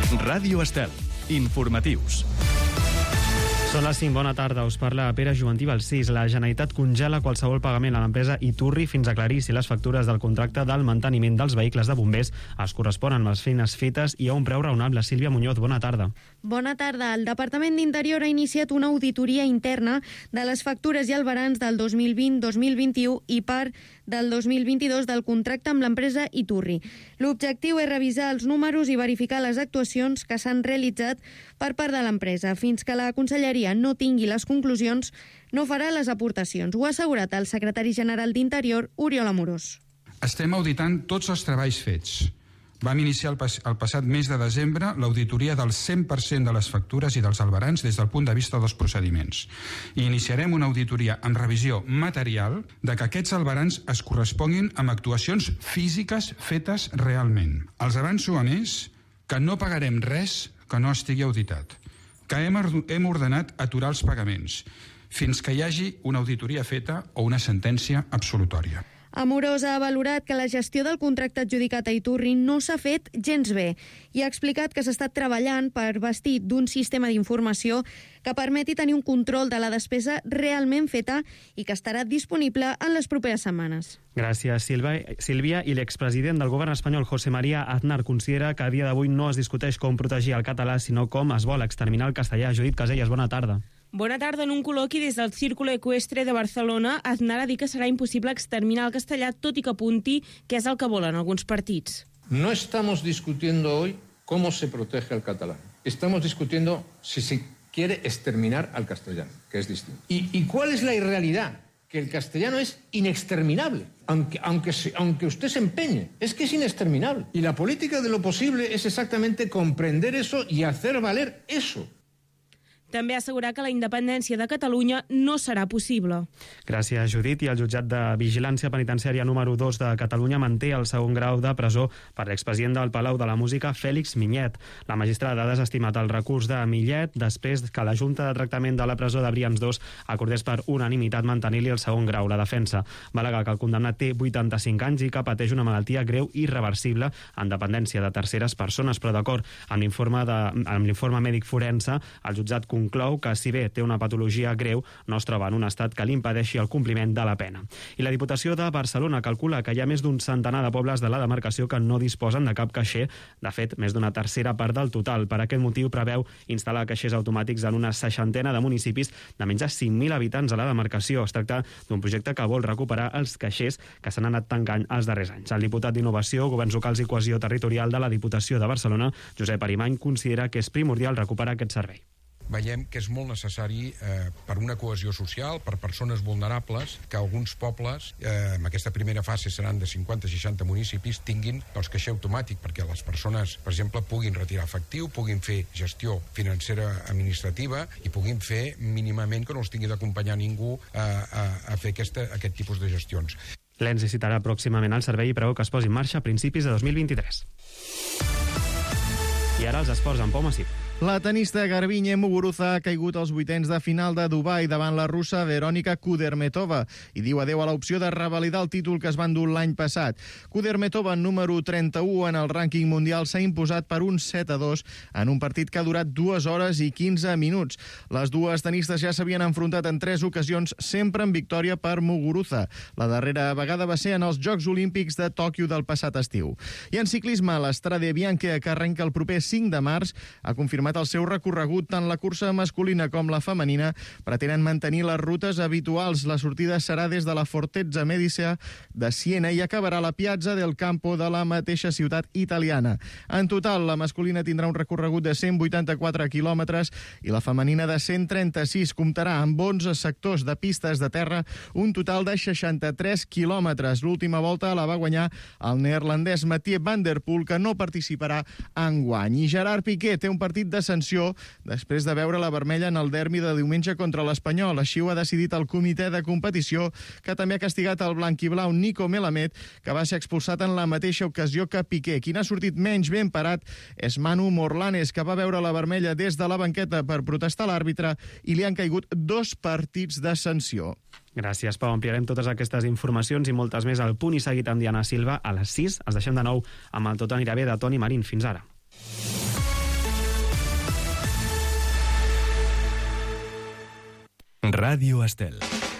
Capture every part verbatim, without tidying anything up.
Ràdio Estel. Informatius. Són les cinc, bona tarda, us parla Pere Juventí Balsís. La Generalitat congela qualsevol pagament a l'empresa Iturri fins a aclarir si les factures del contracte del manteniment dels vehicles de bombers es corresponen amb les feines fetes i a un preu raonable. Sílvia Muñoz, bona tarda. Bona tarda. El Departament d'Interior ha iniciat una auditoria interna de les factures i albarans del dos mil vint dos mil vint-i-u i part del dos mil vint-i-dos del contracte amb l'empresa Iturri. L'objectiu és revisar els números i verificar les actuacions que s'han realitzat per part de l'empresa. Fins que la Conselleria no tingui les conclusions, no farà les aportacions. Ho ha assegurat el secretari general d'Interior, Oriol Amorós. Estem auditant tots els treballs fets. Vam iniciar el, pas, el passat mes de desembre l'auditoria del cent per cent de les factures i dels albarans des del punt de vista dels procediments. I iniciarem una auditoria amb revisió material de que aquests albarans es corresponguin amb actuacions físiques fetes realment. Els avanço, a més, que no pagarem res que no estigui auditat, que hem, hem ordenat aturar els pagaments fins que hi hagi una auditoria feta o una sentència absolutòria. Amorós ha valorat que la gestió del contracte adjudicat a Iturri no s'ha fet gens bé i ha explicat que s'ha estat treballant per bastir d'un sistema d'informació que permeti tenir un control de la despesa realment feta i que estarà disponible en les properes setmanes. Gràcies, Sílvia. I l'expresident del govern espanyol, José María Aznar, considera que a dia d'avui no es discuteix com protegir el català, sinó com es vol exterminar el castellà. Judit Casellas, bona tarda. Bona tarda. En un col·loqui des del Círculo Ecuestre de Barcelona, Aznar ha dit que serà impossible exterminar el castellà, tot i que apunti que és el que volen alguns partits. No estamos discutiendo hoy cómo se protege al catalán. Estamos discutiendo si se quiere exterminar al castellano, que es distinto. ¿Y, y cuál es la irrealidad? Que el castellano es inexterminable, aunque, aunque, aunque usted se empeñe, es que es inexterminable. Y la política de lo posible es exactamente comprender eso y hacer valer eso. També ha assegurat que la independència de Catalunya no serà possible. Gràcies, Judit. I el jutjat de Vigilància Penitenciària número dos de Catalunya manté el segon grau de presó per l'expresident del Palau de la Música, Fèlix Millet. La magistrada ha desestimat el recurs de Millet després que la Junta de Tractament de la Presó de Brians dos acordés per unanimitat mantenir-li el segon grau. La defensa va al·legar que el condemnat té vuitanta-cinc anys i que pateix una malaltia greu i irreversible en dependència de terceres persones, però d'acord amb l'informe de, amb l'informe mèdic forense, el jutjat conclou que, si bé té una patologia greu, no es troba en un estat que li impedeixi el compliment de la pena. I la Diputació de Barcelona calcula que hi ha més d'un centenar de pobles de la demarcació que no disposen de cap caixer, de fet, més d'una tercera part del total. Per aquest motiu preveu instal·lar caixers automàtics en una seixantena de municipis de menys de cinc mil habitants a la demarcació. Es tracta d'un projecte que vol recuperar els caixers que s'han anat tancant els darrers anys. El diputat d'Innovació, Governs Locals i Cohesió Territorial de la Diputació de Barcelona, Josep Arimany, considera que és primordial recuperar aquest servei. Veiem que és molt necessari eh, per una cohesió social, per persones vulnerables, que alguns pobles, eh, en aquesta primera fase seran de cinquanta a seixanta municipis, tinguin doncs, caixer automàtic, perquè les persones, per exemple, puguin retirar efectiu, puguin fer gestió financera administrativa i puguin fer mínimament que no els tingui d'acompanyar ningú a, a, a fer aquesta, aquest tipus de gestions. L'E N S citarà pròximament el servei i preveu que es posi en marxa a principis de dos mil vint-i-tres. I ara els esports amb Pau Massip. La tenista Garbiñe Muguruza ha caigut als vuitens de final de Dubai davant la russa Verónica Kudermetova i diu adeu a l'opció de revalidar el títol que es va endur l'any passat. Kudermetova, número trenta-u en el rànquing mundial, s'ha imposat per un set a dos en un partit que ha durat dues hores i quinze minuts. Les dues tenistes ja s'havien enfrontat en tres ocasions, sempre en victòria per Muguruza. La darrera vegada va ser en els Jocs Olímpics de Tòquio del passat estiu. I en ciclisme, l'Strade Bianche, que arrenca el proper cinc de març, ha confirmat el seu recorregut. Tant la cursa masculina com la femenina pretenen mantenir les rutes habituals. La sortida serà des de la Fortezza Medici de Siena i acabarà a la Piazza del Campo de la mateixa ciutat italiana. En total, la masculina tindrà un recorregut de cent vuitanta-quatre quilòmetres i la femenina de cent trenta-sis. Comptarà amb onze sectors de pistes de terra, un total de seixanta-tres quilòmetres. L'última volta la va guanyar el neerlandès Mathieu van der Poel, que no participarà enguany. I Gerard Piqué té un partit de sanció després de veure la vermella en el derbi de diumenge contra l'Espanyol. Així ho ha decidit el comitè de competició, que també ha castigat el blanquiblau Nico Melamed, que va ser expulsat en la mateixa ocasió que Piqué. Qui n'ha sortit menys ben parat és Manu Morlanes, que va veure la vermella des de la banqueta per protestar l'àrbitre i li han caigut dos partits de sanció. Gràcies, Pau. Ampliarem totes aquestes informacions i moltes més al Punt i Seguit amb Diana Silva a les sis. Els deixem de nou amb el Tot anirà bé de Toni Marín. Fins ara. Ràdio Estel.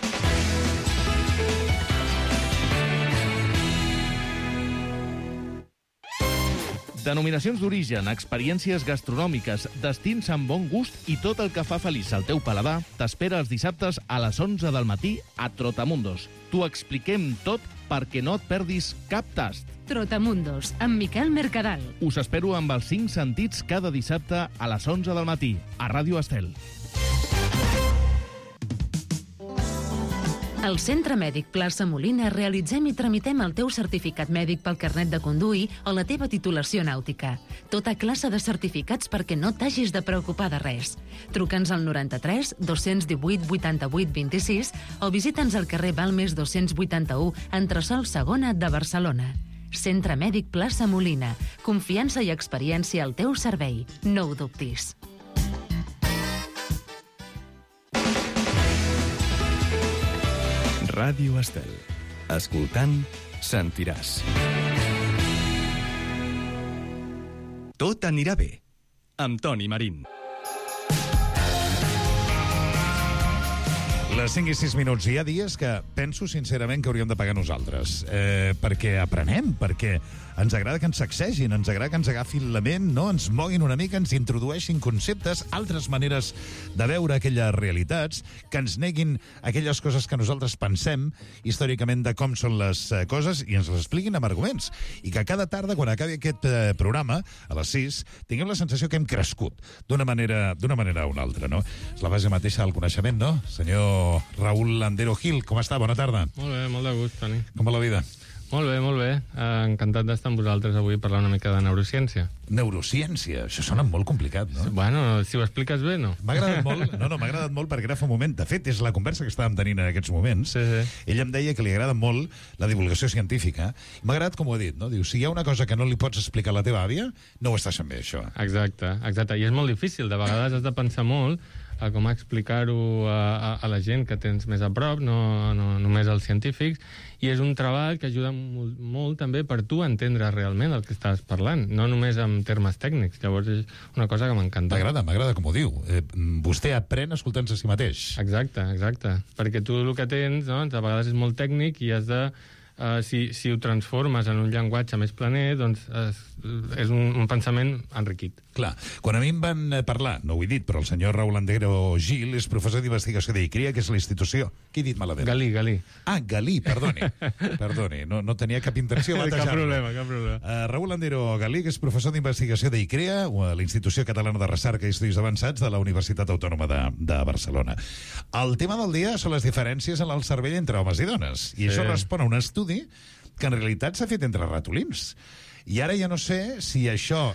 Denominacions d'origen, experiències gastronòmiques, destins amb bon gust i tot el que fa feliç al teu paladar t'espera els dissabtes a les onze del matí a Trotamundos. T'ho expliquem tot perquè no et perdis cap tast. Trotamundos, amb Miquel Mercadal. Us espero amb els cinc sentits cada dissabte a les onze del matí a Ràdio Estel. Al Centre Mèdic Plaça Molina realitzem i tramitem el teu certificat mèdic pel carnet de conduir o la teva titulació nàutica. Tota classe de certificats perquè no t'hagis de preocupar de res. Truca'ns al noranta-tres dos-cents divuit vuitanta-vuit vint-i-sis o visita'ns al carrer Balmes dos-cents vuitanta-u, entresòl segona de Barcelona. Centre Mèdic Plaça Molina. Confiança i experiència al teu servei. No ho dubtis. Ràdio Estel. Escoltant, sentiràs. Tot anirà bé. Amb Toni Marín. Les cinc i sis minuts. Hi ha dies que penso sincerament que hauríem de pagar nosaltres. Eh, perquè aprenem, perquè ens agrada que ens sacsegin, ens agrada que ens agafin la ment, no? Ens moguin una mica, ens introdueixin conceptes, altres maneres de veure aquelles realitats, que ens neguin aquelles coses que nosaltres pensem històricament de com són les eh, coses i ens les expliquin amb arguments. I que cada tarda, quan acabi aquest eh, programa, a les sis, tinguem la sensació que hem crescut d'una manera, d'una manera o una altra, no? És la base mateixa del coneixement, no? Senyor Raúl Landero Gil, com està? Bona tarda. Molt bé, molt de gust, Toni. Com va la vida? Molt bé, molt bé. Eh, encantat d'estar amb vosaltres avui i parlar una mica de neurociència. Neurociència? Això sona molt complicat, no? Bueno, si ho expliques bé, no? M'ha agradat molt, no, no, m'ha agradat molt perquè ara fa un moment, de fet, és la conversa que estàvem tenint en aquests moments. Sí, sí. Ell em deia que li agrada molt la divulgació científica. M'ha agradat com ho ha dit, no? Diu, si hi ha una cosa que no li pots explicar a la teva àvia, no ho estàs fent bé, això. Exacte, exacte. I és molt difícil. De vegades has de pensar molt a com explicar-ho a, a, a la gent que tens més a prop, no, no només als científics, i és un treball que ajuda molt, molt també per tu a entendre realment el que estàs parlant, no només en termes tècnics. Llavors és una cosa que m'encanta. M'agrada, m'agrada com ho diu. Eh, vostè aprèn escoltant-se a si mateix. Exacte, exacte. Perquè tu el que tens, doncs, a vegades és molt tècnic i has de... Uh, si, si ho transformes en un llenguatge més planer, doncs és, és un, un pensament enriquit. Clar, quan a mi em van parlar, no ho he dit, però el senyor Raúl Landero Gil és professor d'investigació d'ICRIA, que és la institució... Què he dit malament? Galí, Galí. Ah, Galí, perdoni. Perdoni, no, no tenia cap intenció de batejar-me. Cap problema, cap problema. Uh, Raúl Landero Galí, que és professor d'investigació d'ICRIA, la Institució Catalana de Recerca i Estudis Avançats de la Universitat Autònoma de, de Barcelona. El tema del dia són les diferències en el cervell entre homes i dones. I sí. Això respon a un estudi que en realitat s'ha fet entre ratolins. I ara ja no sé si això...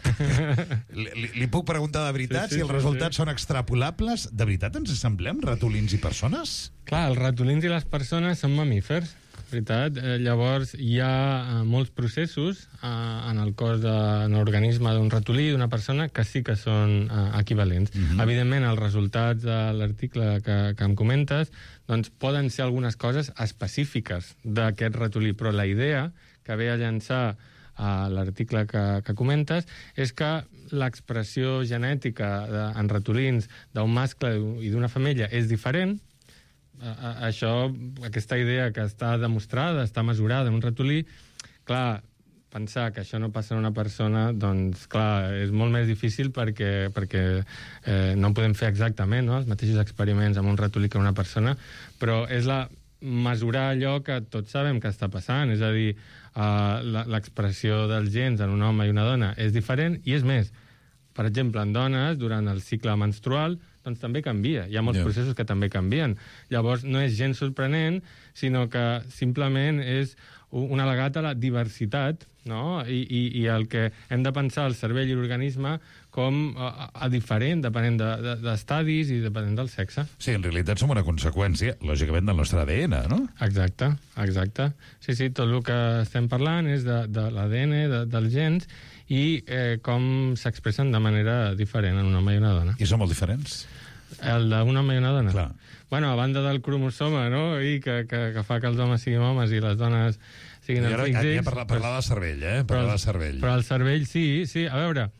li, li puc preguntar de veritat, sí, sí, si els sí, resultats sí. són extrapolables. De veritat ens assemblem ratolins i persones? Clar, els ratolins i les persones són mamífers, veritat. Eh, llavors hi ha eh, molts processos eh, en el cos d'un organisme d'un ratolí, d'una persona, que sí que són eh, equivalents. Mm-hmm. Evidentment, els resultats de l'article que, que em comentes doncs poden ser algunes coses específiques d'aquest ratolí, però la idea que ve a llançar a l'article que, que comentes és que l'expressió genètica de, en ratolins d'un mascle i d'una femella és diferent. A, a, això, aquesta idea que està demostrada, està mesurada en un ratolí, clar, pensar que això no passa en una persona, doncs, clar, és molt més difícil perquè, perquè eh, no podem fer exactament, no?, els mateixos experiments amb un ratolí que una persona, però és la mesurar allò que tots sabem que està passant, és a dir, eh, l'expressió dels gens en un home i una dona és diferent, i és més, per exemple, en dones, durant el cicle menstrual, doncs també canvia. Hi ha molts yeah. processos que també canvien. Llavors, no és gens sorprenent, sinó que simplement és un al·legat a la diversitat, no? I, i, i el que hem de pensar el cervell i l'organisme com a, a diferent, depenent d'estadis de, de, i depenent del sexe. Sí, en realitat som una conseqüència, lògicament, del nostre A D N, no? Exacte, exacte. Sí, sí, tot el que estem parlant és de, de l'A D N, de, dels gens, i eh, com s'expressen de manera diferent en un home i una dona. I són molt diferents? El d'un home i una dona? Clar. Bueno, a banda del cromosoma, no?, i que, que, que fa que els homes siguin homes i les dones siguin els X X. Ja parlar, parlar del cervell, eh? Parlar del cervell. Però el cervell, sí, sí. A veure,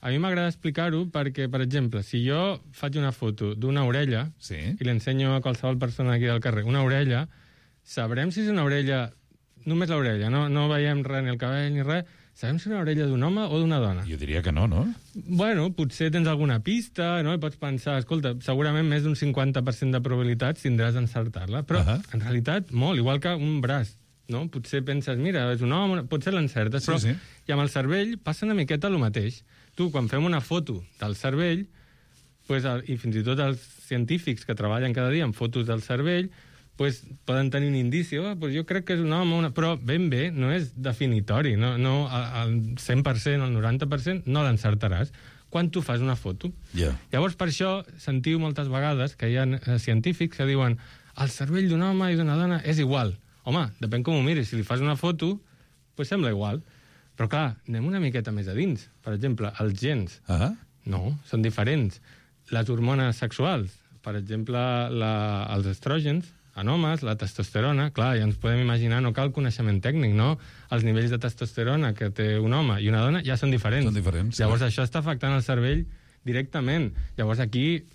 A mi m'agrada explicar-ho perquè, per exemple, si jo faig una foto d'una orella sí. i l'ensenyo a qualsevol persona aquí del carrer, una orella, sabrem si és una orella, només l'orella, no, no veiem res, ni el cabell ni res, sabem si és una orella d'un home o d'una dona. Jo diria que no, no? Bueno, potser tens alguna pista, no? I pots pensar, escolta, segurament més d'un cinquanta per cent de probabilitats tindràs d'encertar-la, però uh -huh. en realitat molt, igual que un braç. No? Potser penses, mira, és un home, potser l'encertes, sí, però sí. i amb el cervell passa una miqueta el mateix. Tu, quan fem una foto del cervell, pues, i fins i tot els científics que treballen cada dia amb fotos del cervell, pues, poden tenir un indici, oh, pues jo crec que és un home, una... però ben bé, no és definitori, no, no, al cent per cent o al noranta per cent no l'encertaràs quan tu fas una foto. Yeah. Llavors, per això, sentiu moltes vegades que hi ha eh, científics que diuen el cervell d'un home i d'una dona és igual. Home, depèn com ho miris. Si li fas una foto, pues sembla igual. Però, clar, anem una miqueta més a dins. Per exemple, els gens. Uh -huh. No, són diferents. Les hormones sexuals, per exemple, la, els estrògens, en homes, la testosterona, clar, ja ens podem imaginar, no cal coneixement tècnic, no? Els nivells de testosterona que té un home i una dona ja són diferents. Són diferents. Llavors, sí. això està afectant el cervell directament. Llavors, aquí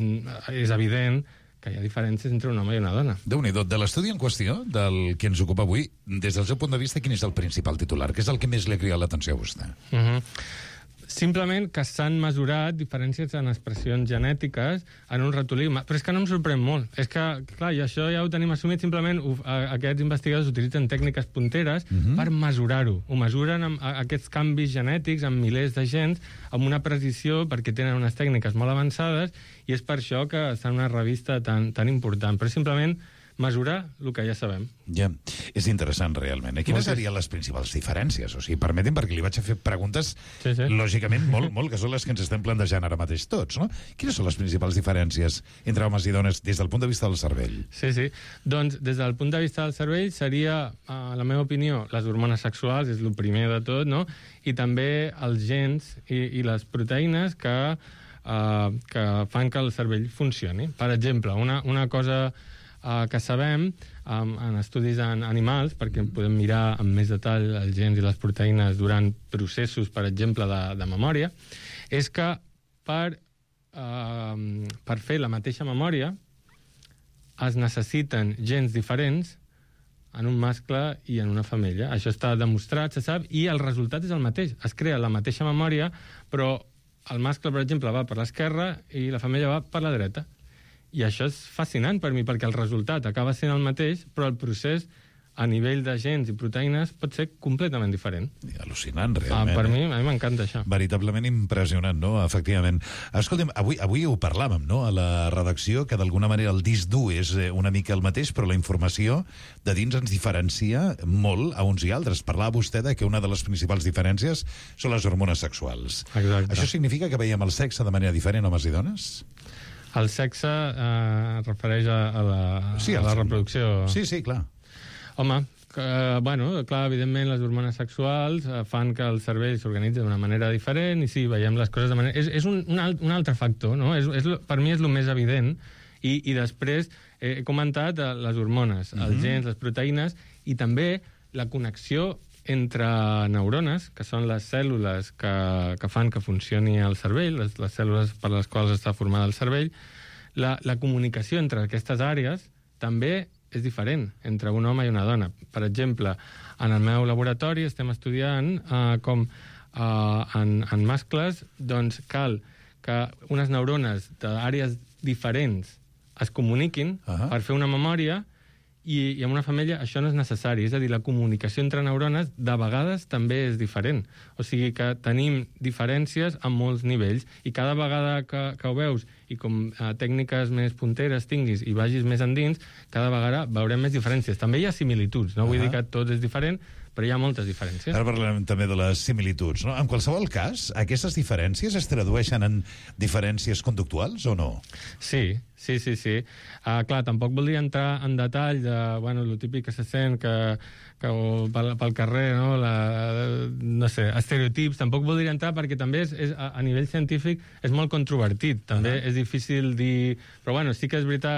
és evident que hi ha diferències entre un home i una dona. Déu-n'hi-do. De l'estudi en qüestió, del que ens ocupa avui, des del seu punt de vista, quin és el principal titular? Què és el que més li ha cridat l'atenció a vostè? Uh -huh. Simplement que s'han mesurat diferències en expressions genètiques en un ratolí. Però és que no em sorprèn molt. És que, clar, i això ja ho tenim assumit, simplement ho, a, aquests investigadors utilitzen tècniques punteres uh -huh. per mesurar-ho. Ho mesuren amb a, aquests canvis genètics amb milers de gens, amb una precisió, perquè tenen unes tècniques molt avançades, i és per això que està en una revista tan, tan important. Però simplement mesurar el que ja sabem. Ja, és interessant realment. Eh? Quines Moltes... serien les principals diferències? O sigui, permetin, perquè li vaig a fer preguntes, sí, sí. lògicament, molt, molt, que són les que ens estem plantejant ara mateix tots, no? Quines són les principals diferències entre homes i dones des del punt de vista del cervell? Sí, sí. Doncs, des del punt de vista del cervell, seria, a la meva opinió, les hormones sexuals, és el primer de tot, no? I també els gens i, i les proteïnes que, uh, que fan que el cervell funcioni. Per exemple, una, una cosa Uh, que sabem um, en estudis en animals, perquè podem mirar amb més detall els gens i les proteïnes durant processos, per exemple, de, de memòria, és que per, uh, per fer la mateixa memòria es necessiten gens diferents en un mascle i en una femella. Això està demostrat, se sap, i el resultat és el mateix. Es crea la mateixa memòria, però el mascle, per exemple, va per l'esquerra i la femella va per la dreta. I això és fascinant per mi, perquè el resultat acaba sent el mateix, però el procés a nivell de gens i proteïnes pot ser completament diferent. Al·lucinant, realment. Ah, per eh? mi, a mi m'encanta això. Veritablement impressionant, no? Efectivament. Escolta'm, avui, avui ho parlàvem, no?, a la redacció, que d'alguna manera el disc dur és una mica el mateix, però la informació de dins ens diferencia molt a uns i altres. Parlava vostè de que una de les principals diferències són les hormones sexuals. Exacte. Això significa que veiem el sexe de manera diferent, homes i dones? El sexe eh, es refereix a, a la, sí, a la reproducció. Sí, sí, clar. Home, que, bueno, clar, evidentment les hormones sexuals eh, fan que el cervell s'organitzi d'una manera diferent i sí, veiem les coses de manera... És, és un, un, alt, un altre factor, no? És, és, per mi és el més evident i, i després eh, he comentat eh, les hormones, uh-huh. els gens, les proteïnes i també la connexió entre neurones, que són les cèl·lules que, que fan que funcioni el cervell, les, les cèl·lules per les quals està format el cervell, la, la comunicació entre aquestes àrees també és diferent entre un home i una dona. Per exemple, en el meu laboratori estem estudiant eh, com eh, en, en mascles doncs cal que unes neurones d'àrees diferents es comuniquin uh-huh. per fer una memòria i, i en una femella això no és necessari. És a dir, la comunicació entre neurones de vegades també és diferent. O sigui que tenim diferències a molts nivells i cada vegada que, que ho veus i com eh, tècniques més punteres tinguis i vagis més endins, cada vegada veurem més diferències. També hi ha similituds, no vull uh-huh. dir que tot és diferent, però hi ha moltes diferències. Ara parlem també de les similituds, no? En qualsevol cas, aquestes diferències es tradueixen en diferències conductuals o no? Sí, sí, sí, sí. Uh, clar, tampoc voldria entrar en detall de, bueno, el típic que se sent que, que pel, pel carrer, no? La, no sé, estereotips, tampoc voldria entrar perquè també és, és a, a nivell científic és molt controvertit, també uh-huh. és difícil dir... Però bueno, sí que és veritat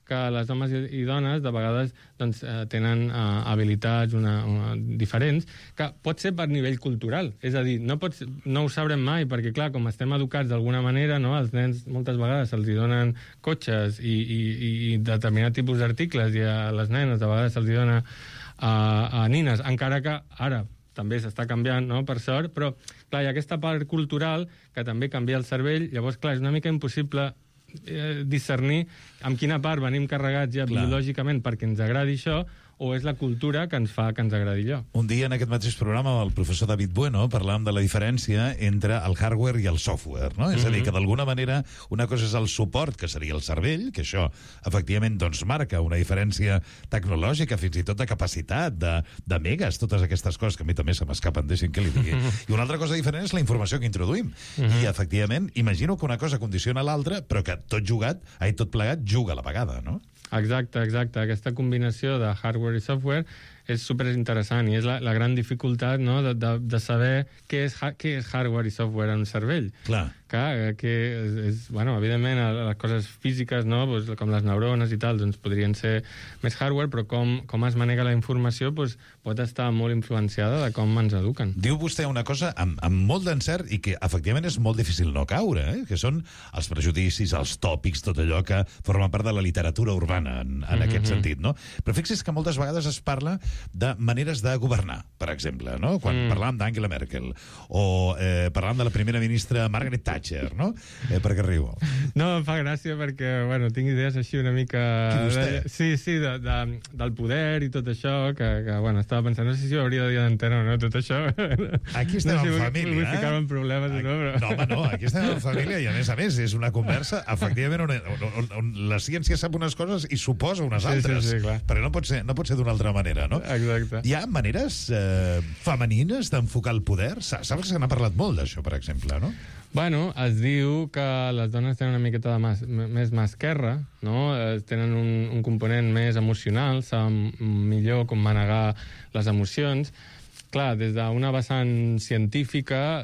que les homes i, i dones de vegades doncs, eh, tenen eh, habilitats una, una, diferents, que pot ser per nivell cultural. És a dir, no, pots, no ho sabrem mai, perquè, clar, com estem educats d'alguna manera, no? Els nens moltes vegades se'ls donen cotxes i, i, i determinat tipus d'articles, i a les nenes de vegades se'ls dona a, a nines, encara que ara també s'està canviant, no?, per sort, però, clar, hi ha aquesta part cultural que també canvia el cervell, llavors, clar, és una mica impossible eh, discernir amb quina part venim carregats ja clar. biològicament perquè ens agradi això, o és la cultura que ens fa que ens agradi allò. Un dia en aquest mateix programa el professor David Bueno parlàvem de la diferència entre el hardware i el software, no? Mm-hmm. És a dir, que d'alguna manera una cosa és el suport, que seria el cervell, que això efectivament doncs marca una diferència tecnològica, fins i tot de capacitat, de, de megas, totes aquestes coses que a mi també se m'escapen, deixin que li digui. I una altra cosa diferent és la informació que introduïm. Mm-hmm. I efectivament, imagino que una cosa condiciona l'altra, però que tot jugat, ai, tot plegat, juga a la vegada, no? Exacte, exacte. Aquesta combinació de hardware i software és superinteressant i és la, la gran dificultat, no?, de, de, de saber què és, què és hardware i software en un cervell. Clar. Clar, que és, és, bueno, evidentment, les coses físiques, no?, doncs, com les neurones i tal, doncs podrien ser més hardware, però com, com es manega la informació doncs, pot estar molt influenciada de com ens eduquen. Diu vostè una cosa amb, amb molt d'encert i que efectivament és molt difícil no caure, eh? Que són els prejudicis, els tòpics, tot allò que forma part de la literatura urbana en, en mm-hmm. aquest sentit, no? Però fixi's que moltes vegades es parla de maneres de governar, per exemple, no? Quan mm. parlàvem d'Angela Merkel o eh, parlàvem de la primera ministra Margaret Thatcher, no? Eh, per què riu? No, em fa gràcia perquè, bueno, tinc idees així una mica... Qui, vostè? De, sí, sí, de, de, del poder i tot això, que, que bueno, estava pensant, no sé si ho hauria de dir d'antena o no, tot això. Aquí estem no sé, en família, vull eh? ficar-me en problemes, aquí, no, però... No, home, no, aquí estem en família i, a més a més, és una conversa, efectivament, on, on, on, on la ciència sap unes coses i suposa unes sí, altres. Sí, sí, clar. Perquè no pot ser, no pot ser d'una altra manera, no? Exacte. Hi ha maneres eh, femenines d'enfocar el poder? Saps que se n'ha parlat molt d'això, per exemple, no? Bueno, es diu que les dones tenen una miqueta de mas, més mà esquerra, no? Eh, tenen un, un component més emocional, saben millor com manegar les emocions. Clar, des d'una vessant científica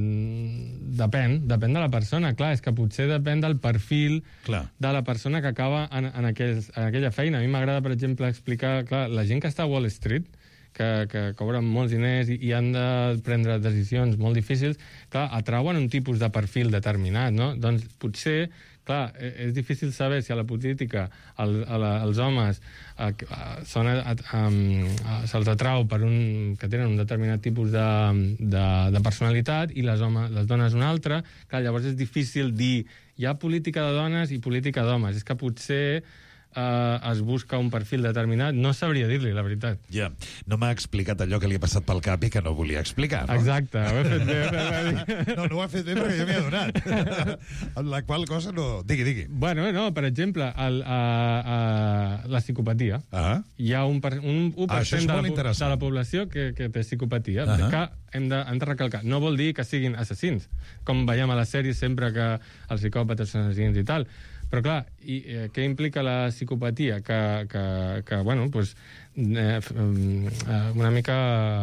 mmm, depèn, depèn de la persona. Clar, és que potser depèn del perfil clar. de la persona que acaba en, en, aquells, en aquella feina. A mi m'agrada, per exemple, explicar, clar, la gent que està a Wall Street, que, que cobren molts diners i, i han de prendre decisions molt difícils, clar, atrauen un tipus de perfil determinat, no? Doncs potser, clar, és difícil saber si a la política el, a la, els homes a, a, són, a, a, a, se'ls atrau per un, que tenen un determinat tipus de, de, de personalitat i les, home, les dones un altre. Clar, llavors és difícil dir hi ha política de dones i política d'homes. És que potser Uh, es busca un perfil determinat, no sabria dir-li, la veritat. Ja, no m'ha explicat allò que li ha passat pel cap i que no volia explicar, no? Exacte, ho he fet bé. No, no ho ha fet bé perquè ja m'hi ha donat. Amb la qual cosa no... Digui, digui. Bueno, no, per exemple, el, a, a, la psicopatia. Ah. Hi ha un, per, un u per cent ah, de, la, de la població que, que té psicopatia, ah. que hem de, hem de recalcar. No vol dir que siguin assassins, com veiem a la sèrie sempre que els psicòpates són assassins i tal. Però, clar, i, eh, què implica la psicopatia? Que, que, que bueno, pues, eh, una mica...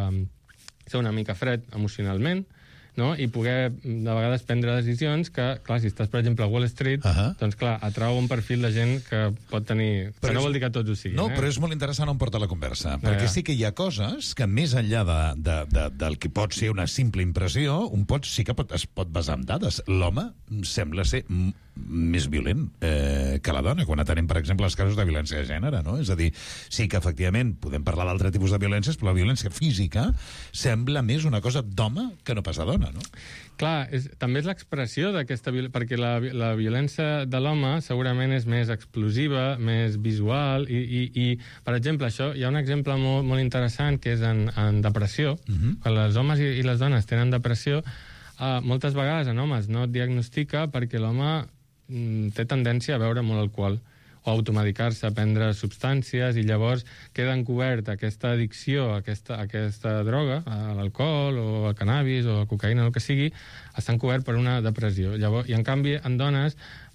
ser una mica fred emocionalment, no? I poder, de vegades, prendre decisions que, clar, si estàs, per exemple, a Wall Street, uh -huh. doncs, clar, atrau un perfil de gent que pot tenir... Però que no és... vol dir que tots ho siguin. No, eh? però és molt interessant on porta la conversa, eh. perquè sí que hi ha coses que, més enllà de, de, de, del que pot ser una simple impressió, un pot, sí que pot, es pot basar en dades. L'home sembla ser més violent eh, que la dona, quan atenem, per exemple, els casos de violència de gènere, no? És a dir, sí que, efectivament, podem parlar d'altre tipus de violències, però la violència física sembla més una cosa d'home que no pas de dona, no? Clar, és, també és l'expressió d'aquesta violència, perquè la, la violència de l'home segurament és més explosiva, més visual, i, i, i per exemple, això, hi ha un exemple molt, molt interessant que és en, en depressió. Uh-huh. Quan els homes i, i les dones tenen depressió, uh, moltes vegades en homes no et diagnostica perquè l'home mm, té tendència a beure molt alcohol o automedicar-se, a prendre substàncies, i llavors queda encobert aquesta addicció a aquesta, a aquesta droga, a l'alcohol o al cannabis o a la cocaïna, el que sigui, està encobert per una depressió. Llavors, i en canvi, en dones,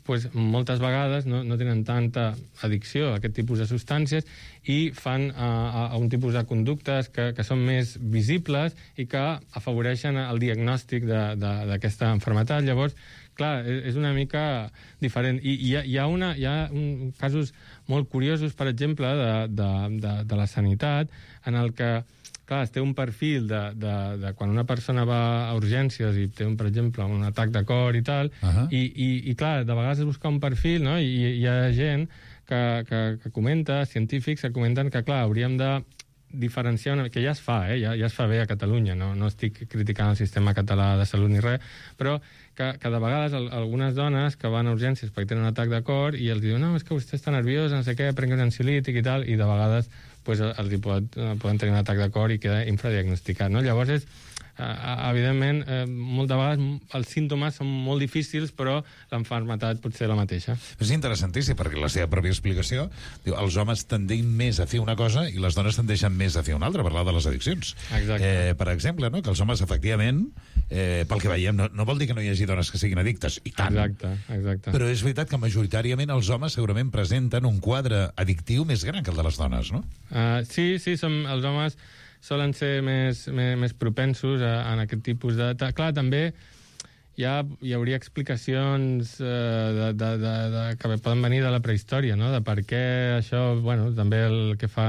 pues, moltes vegades no, no tenen tanta addicció a aquest tipus de substàncies i fan a, a un tipus de conductes que, que són més visibles i que afavoreixen el diagnòstic d'aquesta malaltia. Llavors, clar, és una mica diferent. I hi ha, hi ha, una, hi ha un, casos molt curiosos, per exemple, de, de, de, de la sanitat, en el que clar, es té un perfil de, de, de quan una persona va a urgències i té, un, per exemple, un atac de cor i tal, uh-huh. i, i, i clar, de vegades es busca un perfil, no? I hi ha gent que, que, que comenta, científics que comenten que, clar, hauríem de diferenciar una... que ja es fa, eh? ja, ja es fa bé a Catalunya, no, no estic criticant el sistema català de salut ni res, però que, que de vegades el, algunes dones que van a urgències perquè tenen un atac de cor i els diuen, no, és que vostè està nerviosa, no sé què, prengui un ansiolític i tal, i de vegades pues, els pot, poden tenir un atac de cor i queda infradiagnosticat. No? Llavors, és, eh, evidentment, eh, moltes vegades els símptomes són molt difícils, però l'enfermetat pot ser la mateixa. És interessantíssim, perquè la seva pròpia explicació diu els homes tendeixen més a fer una cosa i les dones tendeixen més a fer una altra, parlar de les addiccions. Eh, per exemple, no? que els homes, efectivament, eh, pel que veiem, no, no vol dir que no hi hagi dones que siguin addictes, i tant. Exacte, exacte. Però és veritat que majoritàriament els homes segurament presenten un quadre addictiu més gran que el de les dones, no? Uh, sí, sí, som, els homes solen ser més, més, més propensos a, a aquest tipus de... Clar, també hi, ha, hi hauria explicacions uh, de, de, de, de, que poden venir de la prehistòria, no? De per què això, bueno, també el que fa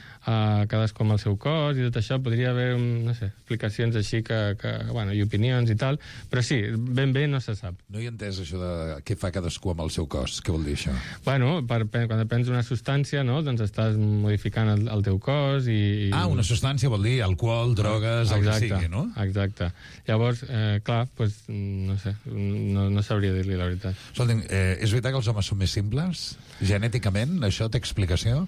a cadascú amb el seu cos i tot això, podria haver, no sé, explicacions així que, que, bueno, i opinions i tal, però sí, ben bé no se sap. No hi he entès això de què fa cadascú amb el seu cos. Què vol dir això? Bueno, per, quan prens una substància, no?, doncs estàs modificant el, el teu cos i, i... Ah, una substància vol dir alcohol, drogues, el que sigui, no? Exacte. Llavors, eh, clar, doncs, no sé, no, no sabria dir-li la veritat. Escolta'm, eh, és veritat que els homes són més simples? Genèticament, això té explicació?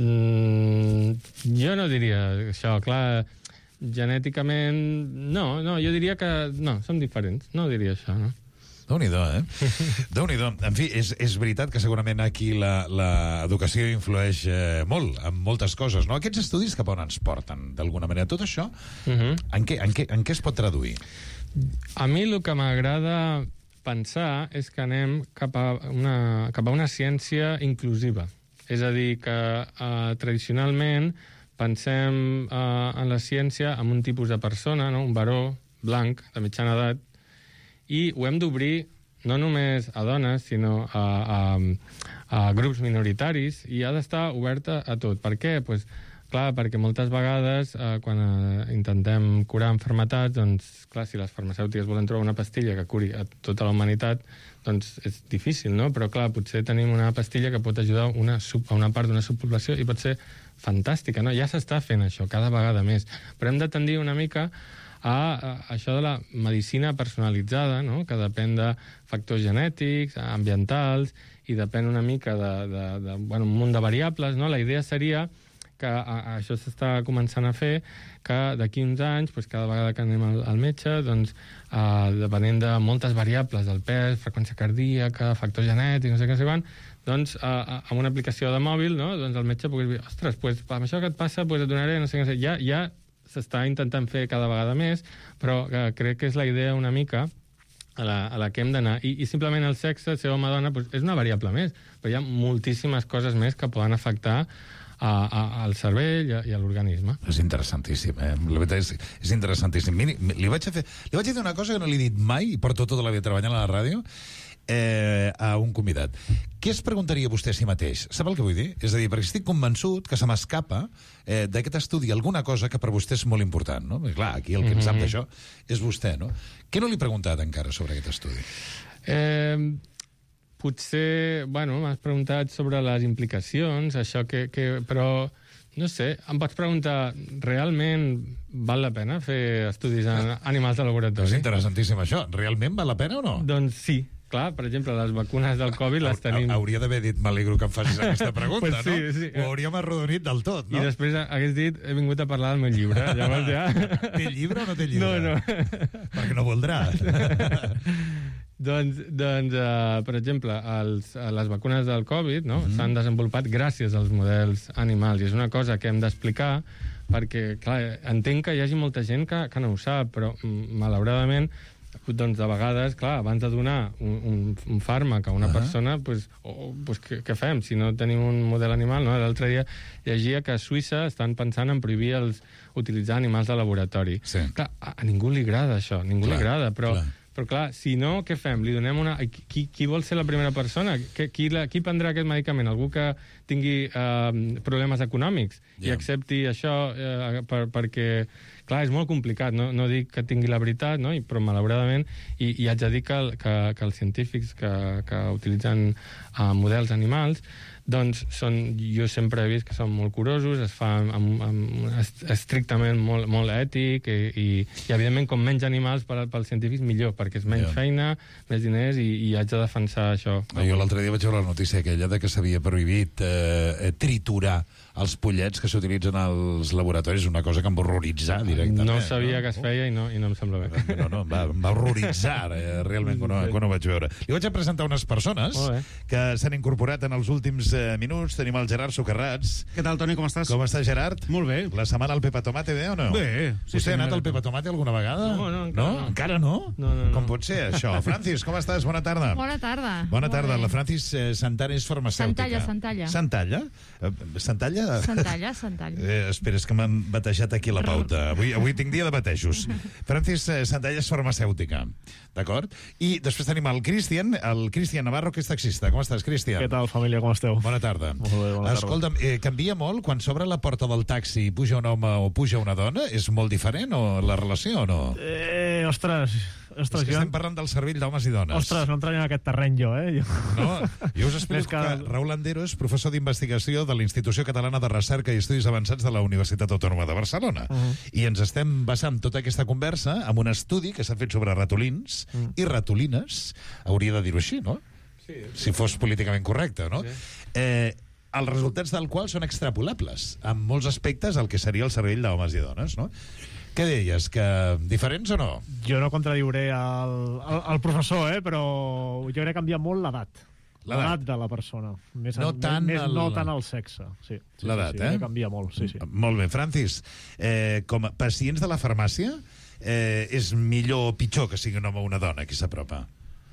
Mm, jo no diria això, clar, genèticament, no, no, jo diria que no, som diferents, no diria això, no? Déu-n'hi-do, eh? Déu-n'hi-do. En fi, és, és veritat que segurament aquí l'educació influeix eh, molt en moltes coses, no? Aquests estudis cap on ens porten, d'alguna manera. Tot això, uh-huh. en, què, en, què, en què es pot traduir? A mi el que m'agrada pensar és que anem cap a una, cap a una ciència inclusiva. És a dir, que eh, tradicionalment pensem eh, en la ciència amb un tipus de persona, no? Un baró blanc de mitjana edat, i ho hem d'obrir no només a dones, sinó a, a, a grups minoritaris, i ha d'estar oberta a tot. Per què? Pues, clar, perquè moltes vegades, eh, quan eh, intentem curar malalties, doncs, clar, si les farmacèutiques volen trobar una pastilla que curi a tota la humanitat, doncs és difícil, no? Però, clar, potser tenim una pastilla que pot ajudar una sub, a una part d'una subpoblació i pot ser fantàstica, no? Ja s'està fent això, cada vegada més. Però hem de tendir una mica a, a això de la medicina personalitzada, no? Que depèn de factors genètics, ambientals, i depèn una mica de, de, de bueno, un munt de variables, no? La idea seria que a, a, això s'està començant a fer, que d'aquí uns anys, doncs, cada vegada que anem al, al metge, doncs, eh, depenent de moltes variables, del pes, freqüència cardíaca, factors genètics, no sé què, no sé quan, doncs, eh, amb una aplicació de mòbil, no?, doncs el metge pugui dir, ostres, doncs, amb això que et passa, doncs, et donaré, no sé què, no sé. Ja, ja s'està intentant fer cada vegada més, però eh, crec que és la idea una mica a la, a la que hem d'anar. I, I simplement el sexe, ser home o dona, doncs, és una variable més, però hi ha moltíssimes coses més que poden afectar A, a, al cervell i a, i a l'organisme. És interessantíssim, eh? La veritat és, és interessantíssim. Miri, li vaig a fer, li vaig a dir una cosa que no li he dit mai, i porto tota la vida treballant a la ràdio, eh, a un convidat. Què es preguntaria vostè a si mateix? Sap el que vull dir? És a dir, perquè estic convençut que se m'escapa eh, d'aquest estudi alguna cosa que per vostè és molt important, no? Perquè, clar, aquí el que mm-hmm. en sap d'això és vostè, no? Què no li he preguntat encara sobre aquest estudi? Eh... Potser, bueno, m'has preguntat sobre les implicacions, això que, que... Però, no sé, em pots preguntar, realment val la pena fer estudis en animals de laboratori? És interessantíssim això. Realment val la pena o no? Doncs sí. Clar, per exemple, les vacunes del Covid les tenim... Hauria d'haver dit, m'alegro que em facis aquesta pregunta, pues sí, no? Sí. Ho hauríem arrodonit del tot, no? I després hagués dit, he vingut a parlar del meu llibre. Llavors ja... Té llibre o no té llibre? No, no. Perquè no voldrà. Doncs, doncs uh, per exemple, els, les vacunes del Covid, no? Mm-hmm. S'han desenvolupat gràcies als models animals, i és una cosa que hem d'explicar perquè, clar, entenc que hi hagi molta gent que, que no ho sap, però malauradament doncs de vegades, clar, abans de donar un, un, un fàrmac a una Uh-huh. persona, pues, o, pues, què, què fem si no tenim un model animal? No? L'altre dia llegia que a Suïssa estan pensant en prohibir els, utilitzar animals de laboratori. Sí. Clar, a, a ningú li agrada això, a ningú Clar, li agrada, però... clar. Però, clar, si no, què fem? Li donem una... Qui, qui vol ser la primera persona? Qui, qui, la, qui prendrà aquest medicament? Algú que tingui eh, problemes econòmics i Ja. accepti això eh, per, perquè... Clar, és molt complicat, no, no dic que tingui la veritat, no? I, però malauradament, i, i haig de dir que, que, que els científics que, que utilitzen uh, models animals, doncs són, jo sempre he vist que són molt curosos, es fa amb, amb, amb est, estrictament molt, molt ètic i, i, i evidentment com menys animals per, pels científics millor, perquè és menys Ja. feina, més diners i, i haig de defensar això. Ah, jo l'altre dia vaig veure la notícia aquella de que s'havia prohibit eh, triturar els pollets que s'utilitzen als laboratoris, una cosa que em va horroritzar directament. No sabia que es feia i no, i no em sembla bé. No, no, em va, em va horroritzar eh, realment quan ho, quan ho vaig veure. Li vaig a presentar unes persones Molt bé. que s'han incorporat en els últims eh, minuts. Tenim el Gerard Socarrats. Què tal, Toni, com estàs? Com està, Gerard? Molt bé. La setmana al Pepa Tomate, bé o no? Bé, sí, Vostè sí, ha anat m'agrada. al Pepa Tomate alguna vegada? No, no, encara no. Encara no? No, no, no. Com pot ser, això? Francis, com estàs? Bona tarda. Bona tarda. Bona Molt tarda. bé. La Francis eh, Santana és farmacèutica. Santalla, Santalla. Santalla? Eh, Santalla? Santalla, Santalla. Eh, espera, és que m'han batejat aquí la pauta. Avui, avui tinc dia de batejos. Francis eh, Santalla és farmacèutica, d'acord? I després tenim el Cristian, el Cristian Navarro, que és taxista. Com estàs, Cristian? Què tal, família, com esteu? Bona tarda. Molt bé, bona tarda. Escolta'm, eh, canvia molt quan s'obre la porta del taxi i puja un home o puja una dona? És molt diferent o la relació o no? Eh, ostres, ostres, És que jo... estem parlant del cervell d'homes i dones. Ostres, no entraré en aquest terreny jo, eh? Jo... No, jo us explico Més que... que- que Raül Andero és professor d'investigació de l'Institució Catalana de Recerca i Estudis Avançats de la Universitat Autònoma de Barcelona. Uh -huh. I ens estem basant tota aquesta conversa en un estudi que s'ha fet sobre ratolins Mm. i ratolines. Hauria de dir-ho així, no? Sí. Si fos políticament correcte, no? Sí. Eh, els resultats del qual són extrapolables en molts aspectes al que seria el cervell d'homes i dones, no? Què deies, que diferents o no? Jo no contradiuré el, el, el professor, eh? Però jo crec que canvia molt l'edat. L'edat. L'edat de la persona. Més, No més, tant més, el- no tant el sexe. Sí, sí, L'edat, sí, sí, eh? Canvia molt, sí, sí. Molt bé, Francis, eh, com a pacients de la farmàcia, eh, és millor o pitjor que sigui un home o una dona qui s'apropa?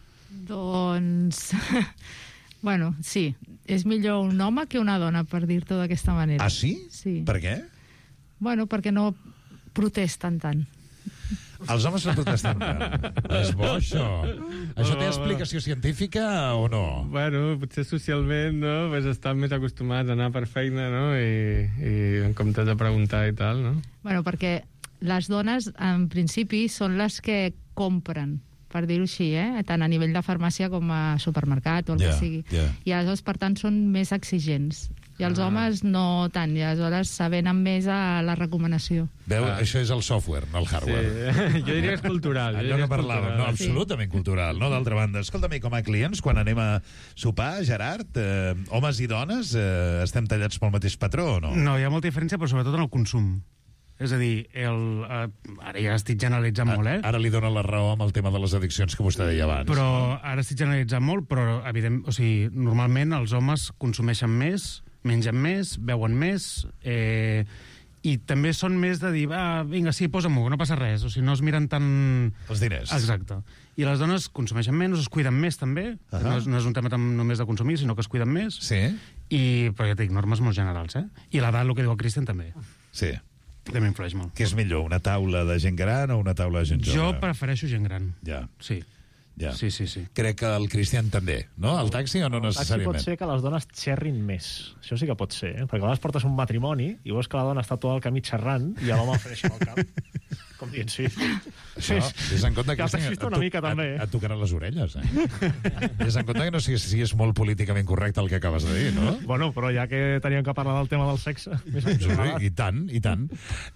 Doncs... bueno, sí, és millor un home que una dona, per dir-t'ho d'aquesta manera. Ah, sí? Sí. Per què? Bueno, perquè no protesten tant. Els homes no protesten tant. És bo, això. Això té explicació científica o no? Bueno, potser socialment, no? Pues estan més acostumats a anar per feina, no? I, i en comptes de preguntar i tal, no? Bueno, perquè les dones, en principi, són les que compren, per dir-ho així, eh? Tant a nivell de farmàcia com a supermercat o el Ja, que sigui. ja. I aleshores, per tant, són més exigents. I els Ah. homes no tant, i aleshores s'avenen més a la recomanació. Veu, Ah. això és el software, no el hardware. Sí. Jo diria que és cultural. jo Allò diria que és parlàvem, cultural. no? Absolutament cultural, no? D'altra banda, escolta'm, i com a clients, quan anem a sopar, Gerard, eh, homes i dones, eh, estem tallats pel mateix patró o no? No, hi ha molta diferència, però sobretot en el consum. És a dir, el, eh, ara ja estic generalitzant molt, eh? Ara li dona la raó amb el tema de les addiccions que vostè deia abans. Però ara estic generalitzant molt, però evident, o sigui, normalment els homes consumeixen més, mengen més, beuen més, eh, i també són més de dir, va, vinga, sí, posa-m'ho, no passa res. O sigui, no es miren tant... Els diners. Exacte. I les dones consumeixen menys, es cuiden més, també. Uh -huh. no, és, no és un tema tam- només de consumir, sinó que es cuiden més. Sí. I, però ja et dic, normes molt generals, eh? I l'edat, el que diu el Cristian, també. Sí. També influeix molt. Què és millor, una taula de gent gran o una taula de gent jove? Jo prefereixo gent gran. Ja. Sí. Ja. Sí, sí, sí. Crec que el Cristian també, no? El taxi o no El taxi necessàriament? pot ser que les dones xerrin més. Això sí que pot ser, eh? Perquè a vegades portes un matrimoni i veus que la dona està tot el camí xerrant i l'home freix amb el cap. Com dient, sí. Això, vés en compte que el Cristian, taxista et una to- mica, també. Et, et tocarà les orelles, eh? Vés en compte que no siguis, siguis molt políticament correcte el que acabes de dir, no? Bueno, però ja que teníem que parlar del tema del sexe... Més o Sí, menys, I tant, i tant.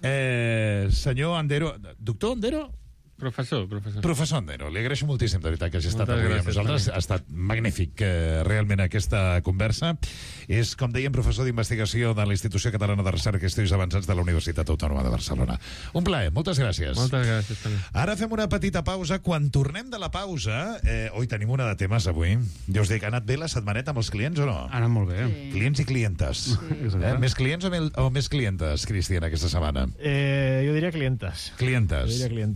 Eh, senyor Andero... Doctor Andero? Professor, professor. Professor Andero, li agraeixo moltíssim, de veritat, que hagi estat Moltes avui amb gràcies, nosaltres. Toni. Ha estat magnífic, eh, realment, aquesta conversa. És, com dèiem, professor d'investigació de l'Institució Catalana de Recerca i Estudis Avançats de la Universitat Autònoma de Barcelona. Un plaer, moltes gràcies. Moltes gràcies, Toni. Ara fem una petita pausa. Quan tornem de la pausa... Eh, oi, tenim una de temes avui. Jo us dic, ha anat bé la setmaneta amb els clients o no? Ha anat molt bé. Sí. Clients i clientes. Sí. Eh? Més clients o, mel, o més clientes, Cristian, aquesta setmana? Eh, jo diria clientes. Clientes. Jo diria clientes. De llarg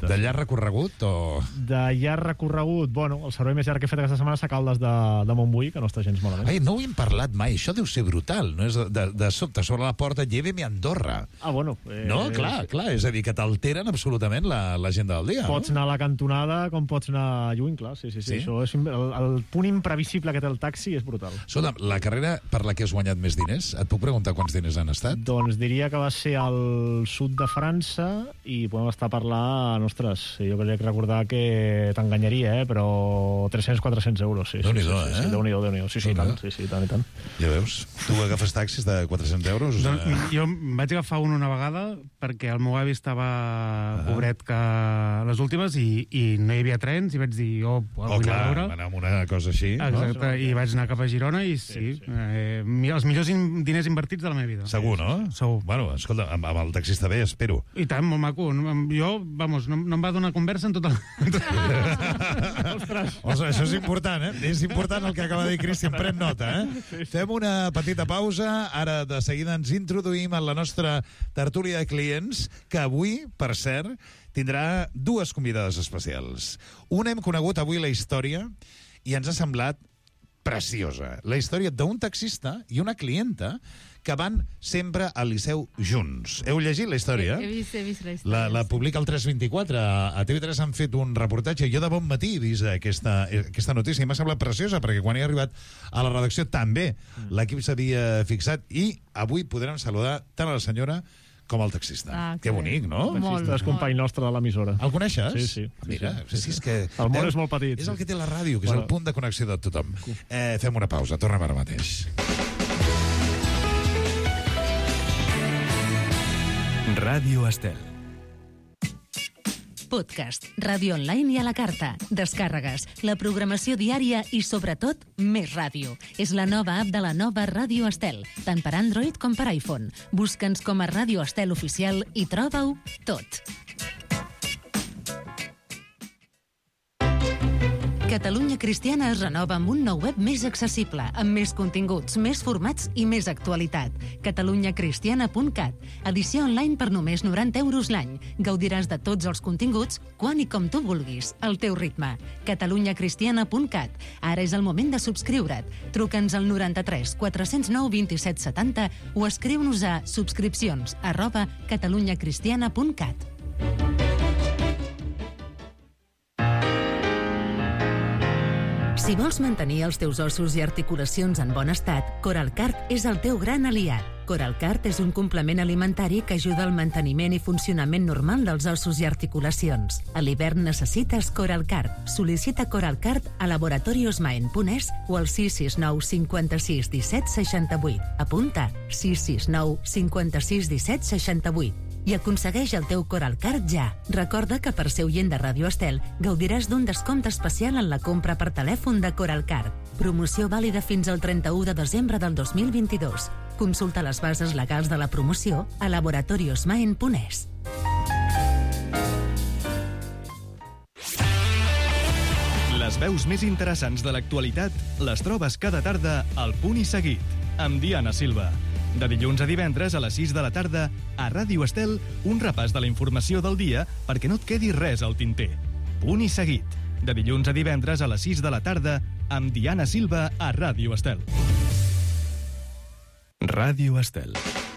recorregut o...? De llarg recorregut, bueno, el servei més llarg que he fet aquesta setmana és a Caldes de, de Montbui, que no està gens malament. Ai, no ho hem parlat mai, això deu ser brutal, no? És de, de sobte, sobre la porta, lléveme a Andorra. Ah, bueno. Eh, no, clar, clar, és a dir, que t'alteren absolutament l'agenda del dia. Pots no? anar a la cantonada com pots anar lluny, clar, sí, sí, sí. Sí? Això és, el, el punt imprevisible que té el taxi és brutal. Escolta, la carrera per la que has guanyat més diners, et puc preguntar quants diners han estat? Doncs diria que va ser al sud de França i podem estar a parlar, ostres, jo crec recordar que t'enganyaria, eh, però tres-cents a quatre-cents euros, sí. Déu-n'hi-do, sí, sí, eh? Sí, Déu-n'hi-do, Déu-n'hi-do, sí, sí, tant, sí, sí, tant i tant. Ja veus, tu agafes taxis de quatre-cents euros? O Doncs, sigui... jo vaig agafar un una vegada perquè el meu avi estava ah. pobret que a les últimes i, i no hi havia trens i vaig dir, oh, Oh, vull clar, anar a veure. anar amb una cosa així. Exacte, No? i vaig anar cap a Girona i sí, sí, sí. Eh, els millors in diners invertits de la meva vida. Segur, no? Segur. Bueno, escolta, amb, amb el taxista bé, espero. I tant, molt maco. Jo, vamos, no, no em va donar conversa en tota la... Ostres. Ostres, això és important, eh? És important el que acaba de dir Cristian, pren nota, eh? Fem una petita pausa, ara de seguida ens introduïm en la nostra tertúlia de clients, que avui, per cert, tindrà dues convidades especials. Una hem conegut avui la història i ens ha semblat preciosa. La història d'un taxista i una clienta que van sempre al Liceu junts. Heu llegit la història? He vist, he vist la història. La, la publica el tres vint-i-quatre. A T V tres han fet un reportatge. Jo de bon matí he vist aquesta, aquesta notícia i m'ha semblat preciosa perquè quan he arribat a la redacció també mm. l'equip s'havia fixat i avui podrem saludar tant a la senyora com el taxista. Ah, que bonic, no? El taxista és company nostre de l'emissora. El coneixes? Sí, sí. Mira, sí, sí. sí, és que... El món és molt petit. És el que té la ràdio, que bueno. és el punt de connexió de tothom. Eh, fem una pausa, tornem ara mateix. Ràdio Estel. Podcast, ràdio online i a la carta, descàrregues, la programació diària i, sobretot, més ràdio. És la nova app de la nova Ràdio Estel, tant per Android com per iPhone. Busca'ns com a Ràdio Estel Oficial i troba-ho tot. Catalunya Cristiana es renova amb un nou web més accessible, amb més continguts, més formats i més actualitat. catalunya cristiana punt cat. Edició online per només noranta euros l'any. Gaudiràs de tots els continguts, quan i com tu vulguis, al teu ritme. catalunya cristiana punt cat. Ara és el moment de subscriure't. Truca'ns al noranta-tres quatre zero nou vint-i-set setanta o escriu-nos a subscripcions arroba catalunya cristiana punt cat. Si vols mantenir els teus ossos i articulacions en bon estat, Coralcart és el teu gran aliat. Coralcart és un complement alimentari que ajuda al manteniment i funcionament normal dels ossos i articulacions. A l'hivern necessites Coralcart. Sol·licita Coralcart a laboratoriosmaen punt es o al sis sis nou cinquanta-sis disset seixanta-vuit. Apunta, sis sis nou cinquanta-sis disset seixanta-vuit. I aconsegueix el teu Coralcart ja. Recorda que per ser oient de Ràdio Estel gaudiràs d'un descompte especial en la compra per telèfon de Coralcart. Promoció vàlida fins al trenta-u de desembre del dos mil vint-i-dos. Consulta les bases legals de la promoció a laboratoriosmaen punt es. Les veus més interessants de l'actualitat les trobes cada tarda al Punt i Seguit, amb Diana Silva. De dilluns a divendres a les sis de la tarda, a Ràdio Estel, un repàs de la informació del dia perquè no et quedi res al tinter. Punt i Seguit. De dilluns a divendres a les sis de la tarda, amb Diana Silva a Ràdio Estel. Ràdio Estel.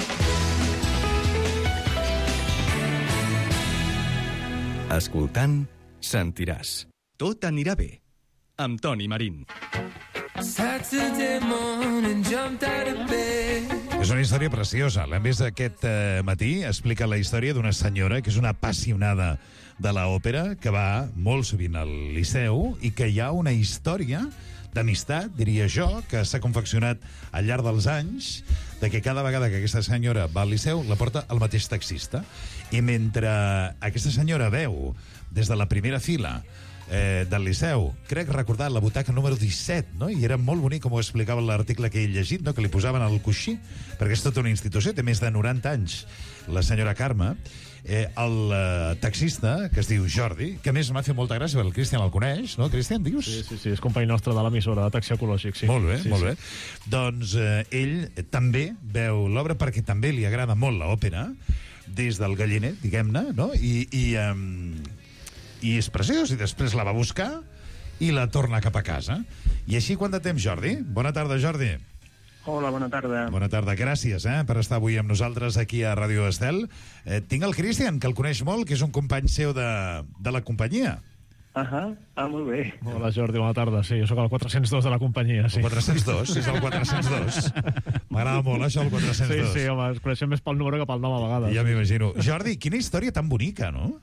Escoltant, sentiràs. Tot anirà bé. Amb Toni Marín. Saturday morning, jumped out of bed. És una història preciosa. L'hem vist aquest eh, matí. Explica la història d'una senyora que és una apassionada de l'òpera, que va molt sovint al Liceu i que hi ha una història d'amistat, diria jo, que s'ha confeccionat al llarg dels anys, de que cada vegada que aquesta senyora va al Liceu la porta el mateix taxista. I mentre aquesta senyora veu des de la primera fila eh, del Liceu, crec recordar la butaca número disset, no? I era molt bonic com ho explicava l'article que he llegit, no? Que li posaven al coixí, perquè és tota una institució, té més de noranta anys, la senyora Carme. Eh, el eh, taxista, que es diu Jordi, que a més m'ha fet molta gràcia, el Cristian el coneix, no, Cristian, dius? Sí, sí, sí, és company nostre de l'emissora de Taxi Ecològic, sí. Molt bé, sí, molt sí. bé. Doncs eh, ell també veu l'obra perquè també li agrada molt l'òpera, des del galliner, diguem-ne, no? I, i, um, i és preciós, i després la va buscar i la torna cap a casa. I així quant de temps, Jordi? Bona tarda, Jordi. Hola, bona tarda. Bona tarda, gràcies eh, per estar avui amb nosaltres aquí a Ràdio Estel. Eh, tinc el Cristian, que el coneix molt, que és un company seu de, de la companyia. Ahà, ah, molt bé. Hola, Jordi, bona tarda. Sí, jo sóc el quatre-cents dos de la companyia, sí. El quatre-cents dos? És el quatre-cents dos? M'agrada molt, això, el quatre-cents dos. Sí, sí, home, es coneixem més pel número que pel nom a vegades. Ja m'imagino. Jordi, quina història tan bonica, no?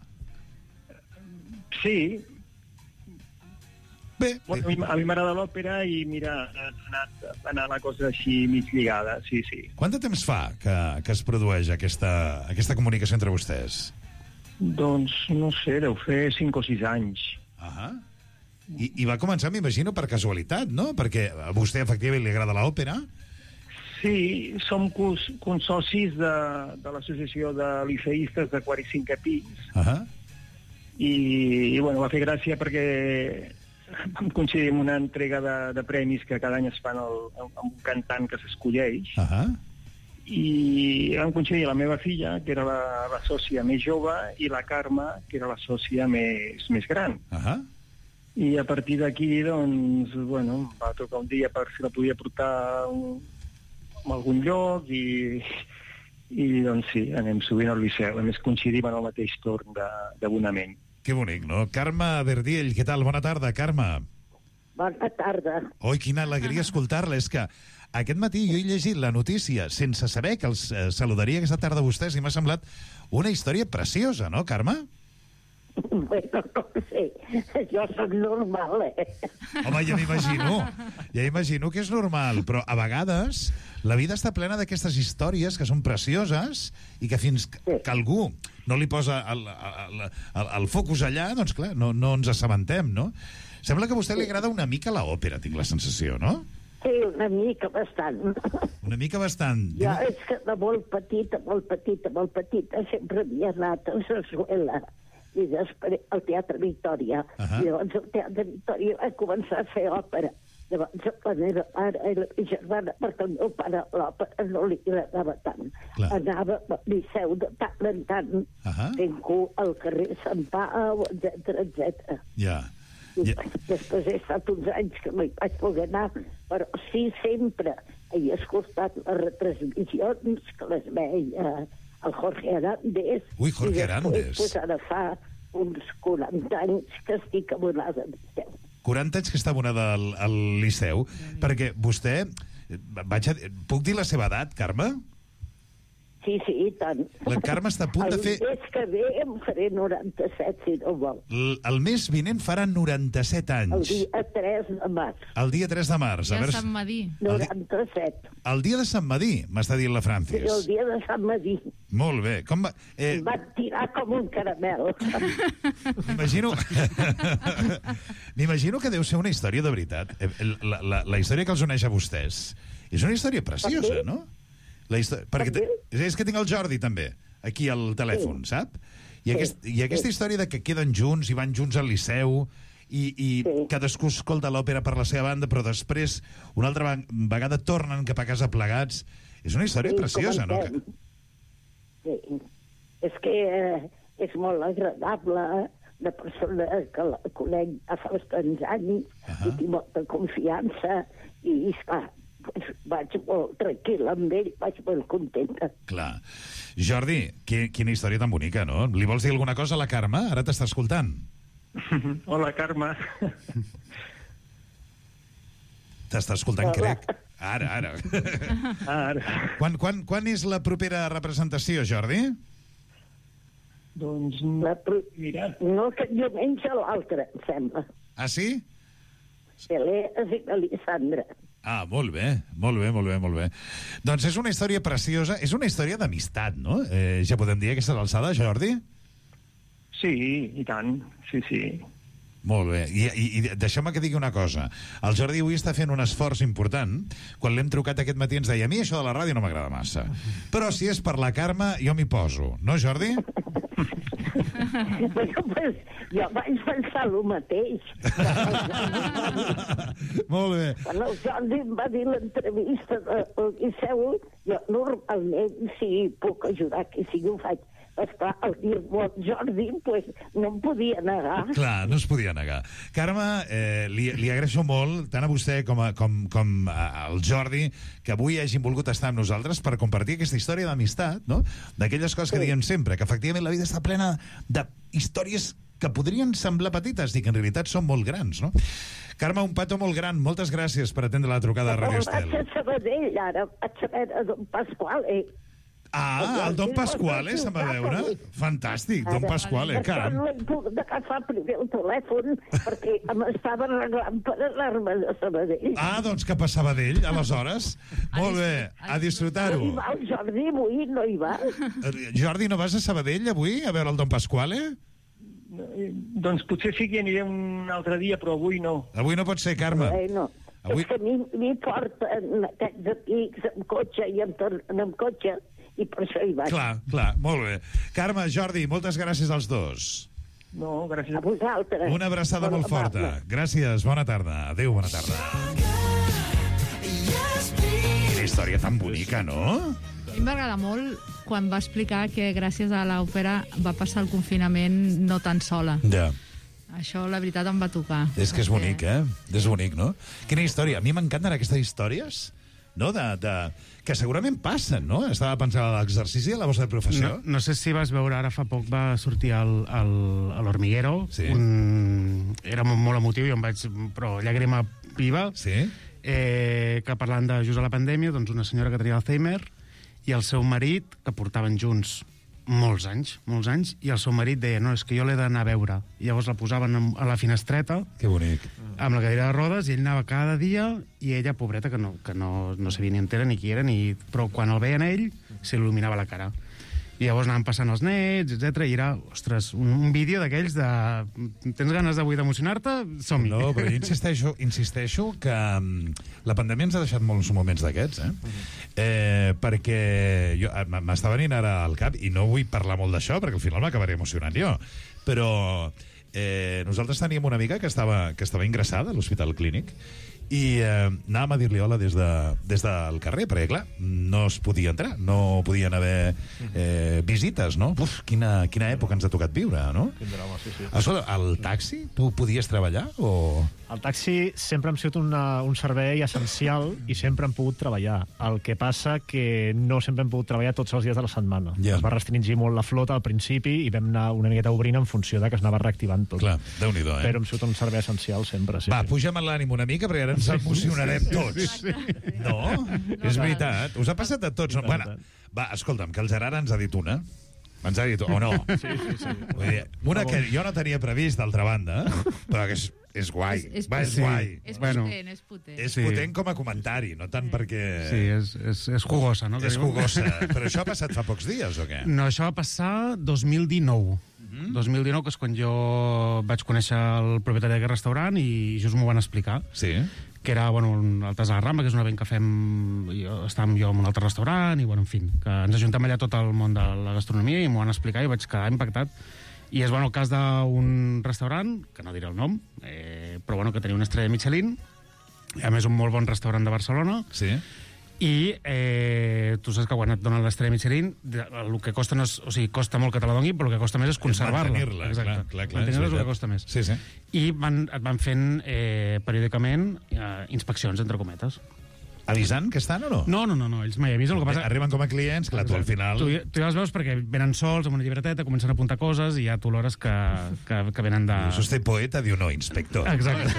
Sí. Bé. Bueno, a mi m'agrada l'òpera i, mira, ha anat, ha anat la cosa així mig lligada, sí, sí. Quant de temps fa que, que es produeix aquesta, aquesta comunicació entre vostès? Doncs, no sé, deu fer cinc o sis anys. Ah, I, I va començar, m'imagino, per casualitat, no? Perquè a vostè, efectivament, li agrada l'òpera. Sí, som cons consocis de, de l'associació de liceistes de quart i cinquè pis. Ah. I, i, bueno, va fer gràcia perquè vam coincidir amb una entrega de, de premis que cada any es fan el, amb un cantant que s'escolleix. Ah. I vam coincidir la meva filla, que era la, la sòcia més jove, i la Carme, que era la sòcia més, més gran. Ah. I a partir d'aquí, doncs, bueno, va trucar un dia per si la podia portar un, a algun lloc i, i doncs sí, anem sovint al Liceu. A més, coincidim en el mateix torn d'abonament. Que bonic, no? Carme Verdiell, què tal? Bona tarda, Carme. Bona tarda. Oi, quina alegria escoltar-la. És que aquest matí jo he llegit la notícia sense saber que els eh, saludaria aquesta tarda a vostès i m'ha semblat una història preciosa, no, Carme? Bueno, no sé, jo soc normal, eh? Home, ja m'imagino, ja imagino que és normal, però a vegades la vida està plena d'aquestes històries que són precioses i que fins que algú no li posa el, el, el, el focus allà, doncs clar, no, no ens assabentem, no? Sembla que a vostè li agrada una mica l'òpera, tinc la sensació, no? Sí, una mica bastant. Una mica bastant. Jo és que de molt petita, molt petita, molt petita, sempre havia anat a l'escola i després al Teatre Victòria. Uh -huh. I llavors al Teatre Victòria va començar a fer òpera. Llavors la meva mare i la meva germana, perquè el meu pare l'òpera no li agradava tant. Clar. Anava al Liceu de tant en tant, uh -huh. fent cul al carrer Sant Pau, etcètera, etcètera. Ja. I després he estat uns anys que no hi vaig poder anar, però sí, sempre he escoltat les retransmissions que les veia el Jorge Arandes. Ui, Jorge Arandes. I després, pues, ara fa uns quaranta anys que estic abonada al Liceu. quaranta anys que està abonada al, al Liceu, mm. perquè vostè... Vaig a, puc dir la seva edat, Carme? Sí, sí, i tant. La Carme està a punt de fer... El mes que ve em faré noranta-set, si no vol. El, el mes vinent farà noranta-set anys. El dia tres de març. El dia tres de març. Ja a veure... Sant Madí. noranta-set. El dia de Sant Madí, m'està dient la Francis. Sí, el dia de Sant Madí. Molt bé. Com va... Eh... Em va tirar com un caramel. M'imagino... M'imagino que deu ser una història de veritat. La, la, la història que els uneix a vostès és una història preciosa, no? La història... Perquè te... és que tinc el Jordi, també, aquí al telèfon, sí. Sap? I, aquest, i aquesta història de que queden junts i van junts al Liceu i, i sí. cadascú escolta l'òpera per la seva banda, però després, una altra vegada, tornen cap a casa plegats. És una història sí, preciosa, no? Sí. És que eh, és molt agradable, de persona que la conec a fa bastants anys, uh -huh. i tinc molta confiança, i, esclar, vaig molt tranquil·la amb ell, vaig molt contenta. Clar. Jordi, qui, quina història tan bonica, no? Li vols dir alguna cosa a la Carme? Ara t'està escoltant. Hola, Carme. T'està escoltant, Hola. Crec. Ara, ara. Ara. Quan, quan, quan és la propera representació, Jordi? Doncs, la pro... mira, no que diumenge l'altre, em sembla. Ah, sí? Pelees i Melisandre. Ah, molt bé, molt bé, molt bé, molt bé. Doncs és una història preciosa, és una història d'amistat, no? Eh, ja podem dir aquesta alçada, Jordi? Sí, i tant, sí, sí. Molt bé, i, i, i deixeu-me que digui una cosa. El Jordi avui està fent un esforç important. Quan l'hem trucat aquest matí ens deia: a mi això de la ràdio no m'agrada massa, però si és per la Carme jo m'hi poso, no, Jordi? Bueno, pues, jo vaig pensar el mateix. Molt bé. Quan el Jordi em va dir l'entrevista del Liceu, jo normalment, si puc ajudar, que si ho faig, esclar, el dir-m'ho al Jordi, pues, no em podia negar. Clar, no es podia negar. Carme, eh, li, li agraeixo molt, tant a vostè com, a, com, com al Jordi, que avui hagin volgut estar amb nosaltres per compartir aquesta història d'amistat, no? D'aquelles coses que diem sempre, que efectivament la vida està plena de històries que podrien semblar petites i que en realitat són molt grans, no? Carme, un petó molt gran. Moltes gràcies per atendre la trucada de Radio Estel. Vaig a Sabadell, ara. Vaig a veure Don Pasquale. Ah, el Don Pasquale se'n va veure? Fantàstic, Don Pasquale, caram. No he pogut agafar primer el telèfon perquè m'estava arreglant per anar-me de Sabadell. Ah, doncs que passava d'ell, aleshores. Molt bé, a disfrutar-ho. No hi va el Jordi avui, no hi va. Jordi, no vas a Sabadell avui a veure el Don Pasquale? Doncs potser sí que aniré un altre dia, però avui no. Avui no pot ser, Carme. Bueno, avui... és que m'hi porten aquests amics amb cotxe i amb, amb cotxe, i per això hi vaig. Clar, clar, molt bé. Carme, Jordi, moltes gràcies als dos. No, gràcies a vosaltres. Una abraçada bona molt forta. tarda. Gràcies, bona tarda. Adéu, bona tarda. Quina història tan bonica, no? A mi m'agrada molt quan va explicar que gràcies a l'òpera va passar el confinament no tan sola. Ja. Això, la veritat, em va tocar. És que és bonic, eh? És bonic, no? Quina història. A mi m'encanten aquestes històries, no? De, de... que segurament passen, no? Estava pensant a l'exercici de la vostra professió. No, no sé si vas veure, ara fa poc va sortir al, al, a l'Hormiguero. Sí. Un... Era molt emotiu, jo em vaig... Però llàgrima viva. Sí. Eh, que parlant de just a la pandèmia, doncs una senyora que tenia Alzheimer i el seu marit, que portaven junts molts anys, molts anys, i el seu marit deia, no, és que jo l'he d'anar a veure. I llavors la posaven a la finestreta, que bonic, amb la cadira de rodes, i ell anava cada dia, i ella, pobreta, que no, que no, no sabia ni entera ni qui era, ni... però quan el veien ell, s'il·luminava la cara. I llavors anaven passant els nets, etcètera, i era, ostres, un, un vídeo d'aquells de... Tens ganes d'avui d'emocionar-te? Som-hi. No, però jo insisteixo, insisteixo que um, la pandèmia ens ha deixat molts moments d'aquests, eh? eh perquè jo m'està venint ara al cap, i no vull parlar molt d'això, perquè al final m'acabaré emocionant jo, però eh, nosaltres teníem una amiga que estava, que estava ingressada a l'Hospital Clínic, i eh, anàvem a dir-li hola des, de, des del carrer, perquè, clar, no es podia entrar, no podien haver eh, visites, no? Uf, quina, quina època ens ha tocat viure, no? Quin drama, sí, sí. Escolta, al taxi, tu podies treballar, o...? El taxi sempre hem sigut una, un servei essencial i sempre hem pogut treballar. El que passa que no sempre hem pogut treballar tots els dies de la setmana. Ja. Es va restringir molt la flota al principi i vam anar una miqueta obrint en funció de que es anava reactivant tot. Clar, Déu-n'hi-do, eh? Però hem sigut un servei essencial sempre, sí. Va, sí. pugem en l'ànim una mica, perquè ara ens emocionarem tots. Sí, sí, sí. No? És veritat. Us ha passat a tots. No? Bueno, va, escolta'm, que el Gerard ens ha dit una. Ens ha dit, o no? Sí, sí, sí. Vull dir, una que jo no tenia previst, d'altra banda, però que és, és guai. És, és Va, és potent. guai. És Bueno, potent, és potent. És Sí. potent com a comentari, no tant perquè... Sí, és, és, és jugosa, no? És jugosa. Però això ha passat fa pocs dies, o què? No, això va passar dos mil dinou. Mhm. dos mil dinou, que és quan jo vaig conèixer el propietari d'aquest restaurant i just m'ho van explicar. Sí. Que era, bueno, el Tas de la Rambla, que és un event que fem... Jo, estàvem jo en un altre restaurant i, bueno, en fi, que ens ajuntem allà tot el món de la gastronomia i m'ho van explicar i vaig quedar impactat. I és, bueno, el cas d'un restaurant, que no diré el nom, eh, però, bueno, que tenia una estrella Michelin, i a més un molt bon restaurant de Barcelona. Sí. I eh, tu saps que quan et donen l'estrella Michelin, de- el que costa no és, o sigui, costa molt que te la doni, però el que costa més és conservar-la. mantenir-la, Exacte. clar, clar, clar, Mantenir-la és és el que veritat. costa més. Sí, sí. I van, et van fent eh, periòdicament eh, inspeccions, entre cometes. Avisant que estan o no? No, no, no, no, ells mai avisen. El que passa... Arriben com a clients, clar, tu al final... Tu, tu ja els veus perquè venen sols amb una llibreteta, comencen a apuntar coses i ja tu l'hores que, que, que venen de... Dius, usted poeta, diu no, inspector. Exacte.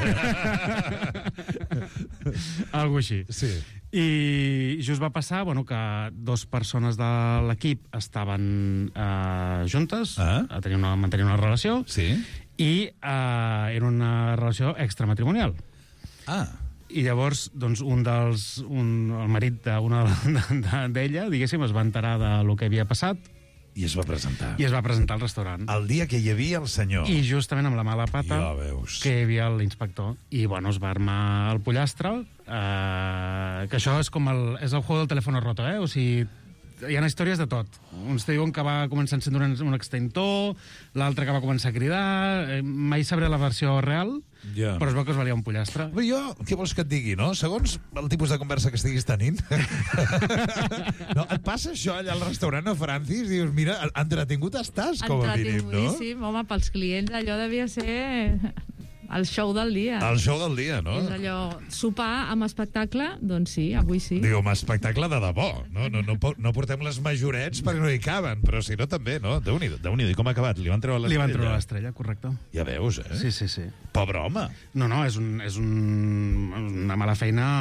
Algo així. Sí. I just va passar, bueno, que dos persones de l'equip estaven eh, juntes, Ah. a tenir una, mantenir una relació, Sí. i eh, era una relació extramatrimonial. Ah. I llavors, doncs, un dels... Un, el marit d'una d'ella, diguéssim, es va enterar de lo que havia passat I es va presentar. i es va presentar al restaurant. El dia que hi havia el senyor. I justament amb la mala pata Ja veus. que hi havia l'inspector. I, bueno, es va armar el pollastre, eh, que això és com el, és el juego del teléfono roto, eh? O sigui, hi ha històries de tot. Uns te diuen que va començar sent un, un extintor, l'altre que va començar a cridar... Eh, mai sabré la versió real, Ja. però es veu que es valia un pollastre. Però jo, què vols que et digui, no? Segons el tipus de conversa que estiguis tenint. No, et passa això allà al restaurant a Francis? Dius, mira, entretingut estàs, com a mínim, no? Entretinguíssim, home, pels clients allò devia ser el show del dia. El show del dia, no? És allò, sopar amb espectacle, doncs sí, avui sí. Diu, un espectacle de debò. No, no, no, po- no portem les majorets perquè no hi caben, però si no també, no? Déu-n'hi-do, Déu-n'hi-do. I com ha acabat? Li van treure l'estrella? Li van treure l'estrella, correcte. Ja veus, eh? Sí, sí, sí. Pobre home. No, no, és, un, és un, una mala feina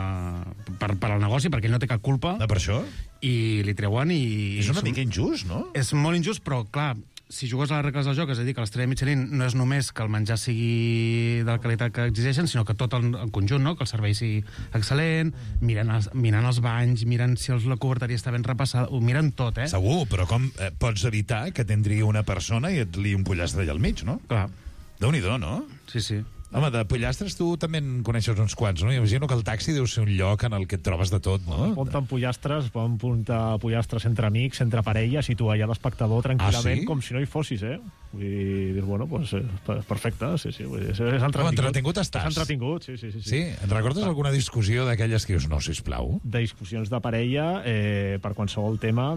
per, per al negoci, perquè ell no té cap culpa. No, per això? I li treuen i... És una mica injust, no? És molt injust, però, clar, si jugues a les regles del joc, és a dir, que l'estrella Michelin no és només que el menjar sigui de la qualitat que exigeixen, sinó que tot el, el conjunt, no? Que el servei sigui excel·lent, miren els, miren els banys, miren si els, la coberteria està ben repassada, ho miren tot, eh? Segur, però com eh, pots evitar que t'entri una persona i et li un pollastre allà al mig, no? Clar. Déu-n'hi-do, no? Sí, sí. Home, de pollastres tu també en coneixes uns quants, no? Imagino que el taxi deu ser un lloc en el que et trobes de tot, no? Ponten pollastres, poden puntar pollastres entre amics, entre parelles, i tu allà d'espectador tranquil·lament, Ah, sí? com si no hi fossis, eh? Vull dir, bueno, pues, eh, perfecte, sí, sí. Vull dir, és, és entretingut. Home, entretingut estàs. És entretingut, sí, sí, sí. Sí? En recordes alguna discussió d'aquelles que dius, no, sisplau? De discussions de parella eh, per qualsevol tema,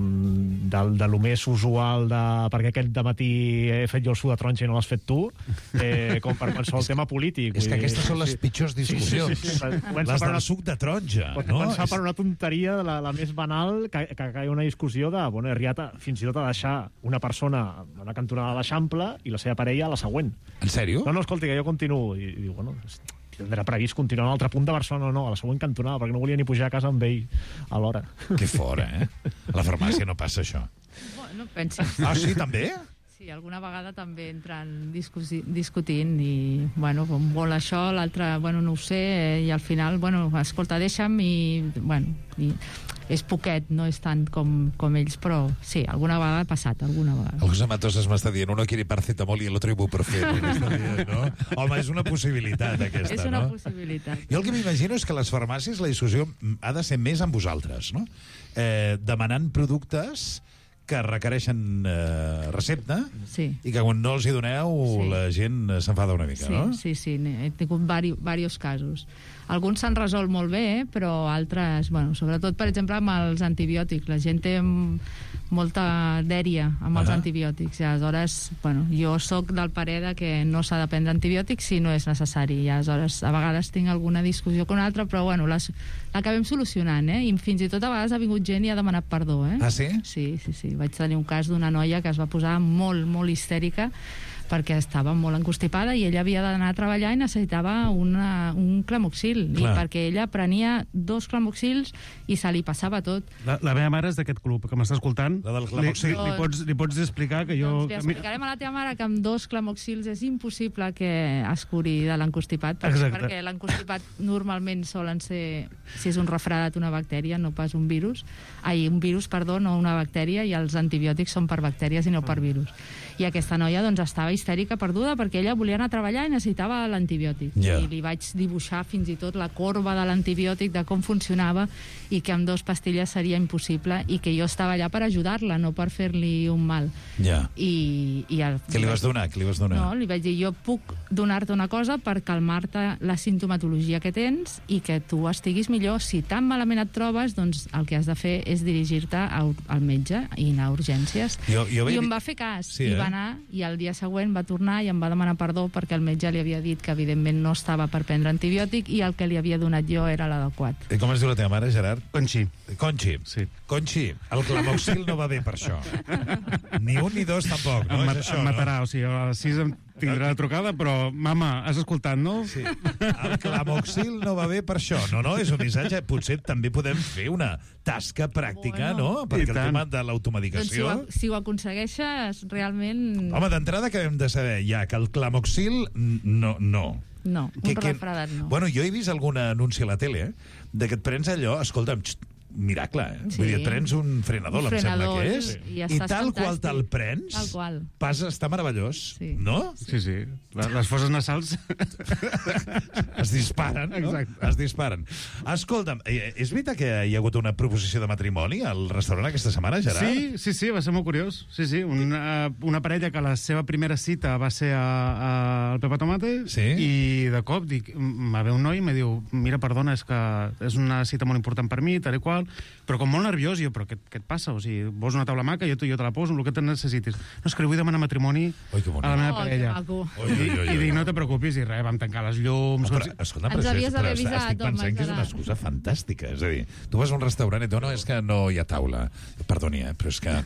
mm, de, de lo més usual de perquè aquest dematí he fet jo el sud de taronja i no l'has fet tu, eh, com per qualsevol tema polític. És que aquestes són les pitjors discussions. Sí, sí, sí, sí. Les del suc de taronja, Pot no? començar És- per una tonteria, la, la més banal, que, que hi ha una discussió de, bueno, he arribat a, fins i tot a deixar una persona a una cantonada de l'Eixample i la seva parella a la següent. En sèrio? No, no, escolti, que jo continuo. I, i diu, bueno, tindrà previst continuar a un altre punt de Barcelona, no, a la següent cantonada, perquè no volia ni pujar a casa amb ell alhora. Que fora, eh? A la farmàcia no passa això. Bueno, pensis. Ah, sí, també? Sí, alguna vegada també entren discusi- discutint i, bueno, un vol això, l'altre, bueno, no ho sé, eh, i al final, bueno, escolta, deixa'm i, bueno, i és poquet, no és tant com, com ells, però sí, alguna vegada ha passat, alguna vegada. El José Matosas m'està dient, uno quiere paracetamol i el otro ibuprofeno. M'està dient, no? Home, és una possibilitat, aquesta, És una no? possibilitat. Jo el que m'imagino és que a les farmàcies la discussió ha de ser més amb vosaltres, no? Eh, demanant productes que requereixen eh, recepta Sí. i que quan no els hi doneu Sí. la gent s'enfada una mica, Sí, no? sí, sí, n'he- he tingut vari, diversos casos. Alguns s'han resolt molt bé, però altres, bueno, sobretot, per exemple, amb els antibiòtics. La gent té m- molta dèria amb els Ahà. antibiòtics. I aleshores, bueno, jo sóc del parer de que no s'ha de prendre antibiòtics si no és necessari. I aleshores, a vegades tinc alguna discussió con una altra, però, bueno, les- l'acabem solucionant, eh? I fins i tot a vegades ha vingut gent i ha demanat perdó, eh? Ah, sí? Sí, sí, sí. Vaig tenir un cas d'una noia que es va posar molt, molt histèrica perquè estava molt encostipada i ella havia d'anar a treballar i necessitava una, un clamoxil. I Clar. perquè ella prenia dos clamoxils i se li passava tot. La, la meva mare és d'aquest club, que m'està escoltant. La del Clamoxil. Li, li, pots, li pots explicar que jo... Doncs li explicarem a la teva mare que amb dos clamoxils és impossible que es curi de l'encostipat, perquè, Exacte. perquè l'encostipat normalment solen ser, si és un refredat, una bactèria, no pas un virus. Ai, un virus, perdó, no una bactèria, i els antibiòtics són per bactèries i no per virus. I aquesta noia doncs estava histèrica, perduda, perquè ella volia anar a treballar i necessitava l'antibiòtic. Ja. I li vaig dibuixar fins i tot la corba de l'antibiòtic, de com funcionava, i que amb dos pastilles seria impossible, i que jo estava allà per ajudar-la, no per fer-li un mal. Ja. I, i el, Què li vas donar? Què li vas donar? no, li vaig dir, jo puc donar-te una cosa per calmar-te la sintomatologia que tens i que tu estiguis millor. Si tan malament et trobes, doncs el que has de fer és dirigir-te a ur- al metge i anar a urgències. Jo- jo vaig I em dir- va fer cas, Sí, i eh? va anar, i el dia següent va tornar i em va demanar perdó perquè el metge li havia dit que evidentment no estava per prendre antibiòtic i el que li havia donat jo era l'adequat. I com es diu la teva mare, Gerard? Conxi. Conxi. Sí. Conxi, el clamoxil no va bé per això. Ni un ni dos tampoc, no? Em, mat, És això, em no? matarà, o sigui, a les sis em tindrà la trucada, però, mama, has escoltat, no? Sí. El clamoxil no va bé per això. No, no, és un missatge. Potser també podem fer una tasca pràctica, Bueno. no? Perquè I el tant. tema de Doncs si l'automedicació... ho, si ho aconsegueixes, realment... Home, d'entrada que hem de saber ja que el clamoxil n- no, no. No, un Que- que- refredat no. Bueno, jo he vist algun anunci a la tele, eh, de que et prens allò, escolta'm, xt, miracle, eh? Sí. Vull dir, et prens un frenador, Un em sembla frenador, que és, i i, estàs tal qual fantàstic. te'l prens, Tal qual. passa, està meravellós, Sí. no? Sí, sí. Les fosses nasals... Es disparen, no? Exacte. Es disparen. Escolta'm, eh, és veritat que hi ha hagut una proposició de matrimoni al restaurant aquesta setmana, Gerard? Sí, sí, sí, va ser molt curiós. Sí, sí, una, una parella que la seva primera cita va ser a, a, al Pepa Tomate sí? i de cop dic, va haver un noi i me diu, mira, perdona, és que és una cita molt important per mi, tal i qual, però com molt nerviós, jo, però què, què et passa? O sigui, vols una taula maca, jo, jo te la poso, el que te necessitis. No, és que li vull demanar matrimoni Oi, a la meva Oh, parella. que maco. Oi, oi, oi, I dic, oi. no te preocupis, i res, vam tancar les llums... Oh, però, escolta, Ens però, havies però d'haver estic avisat, pensant home, que és una Gerard. excusa fantàstica. És a dir, tu vas a un restaurant i dius, no, és que no hi ha taula. Perdoni, eh, però és que...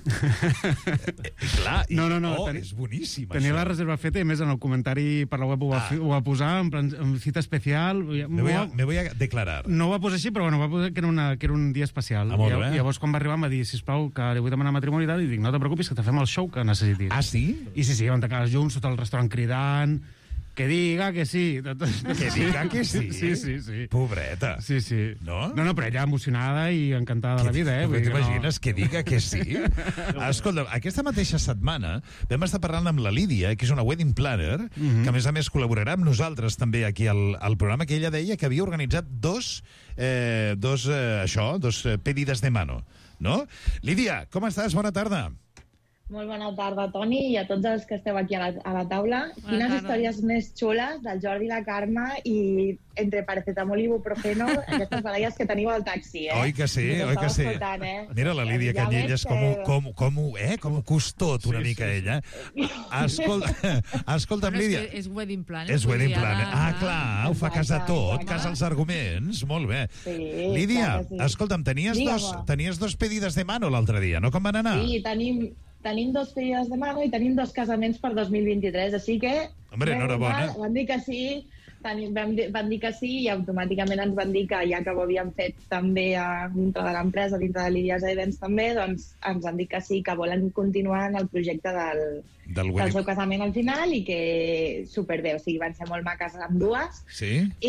eh, clar, i... No, no, no, oh, teni- és boníssim, Tenia això. la reserva feta i, a més, en el comentari per la web ho va, Ah. fi- ho va posar en, plan, en cita especial. Me voy, a, me voy a declarar. No ho va posar així, però bueno, va posar que era, una, que era un dia especial. Ah, molt I, bé. I llavors, quan va arribar, em va dir, sisplau, que li vull demanar matrimoni i tal, i dic, no te preocupis, que te fem el show que necessitis. Ah, sí? I sí, sí, van tancar les llums, tot el restaurant cridant, que diga que sí. Que diga que sí? Sí, sí, sí. Pobreta. Sí, sí. No? No, no, però ella emocionada i encantada de la vida, eh? Tu Vull dir que t'imagines que diga que sí? Escolta, aquesta mateixa setmana vam estar parlant amb la Lídia, que és una wedding planner, Mhm. que a més a més col·laborarà amb nosaltres també aquí al, al programa, que ella deia que havia organitzat dos, eh, dos eh, això, dos eh, pedides de mano, no? Lídia, com estàs? Bona tarda. Molt bona tarda, Toni, i a tots els que esteu aquí a la, a la taula. Bona Quines tarda. històries més xules del Jordi i la Carme i entre paracetamol i ibuprofeno, aquestes baralles que teniu al taxi, eh? Oi que sí, Us oi que estava sí. escoltant, eh? Mira la Lídia Ja Canyelles, veig com, que- ho- com, com, ho- eh, com ho costot una Sí, mica sí, ella. Escolta, escolta'm, Bueno, és Lídia. que és wedding planner. És vull wedding dir, planner. ara- Ah, clar, ho fa casa tot, casa els arguments. Molt bé. Sí, Lídia, clar que sí. escolta'm, tenies Digue'm. dos, tenies dos pedides de mano l'altre dia, no? Com van anar? Sí, tenim, tenim dos pedides de mano i tenim dos casaments per dos mil vint-i-tres, així que... Hombre, menys enhorabona. mal, Van dir que sí, tenim, vam, dir- van dir que sí i automàticament ens van dir que ja que ho havíem fet també a, dintre de l'empresa, dintre de l'Idias Events també, doncs ens han dit que sí, que volen continuar en el projecte del, Del del wedding. seu casament al final i que superbé, o sigui, van ser molt maques amb dues Sí? i,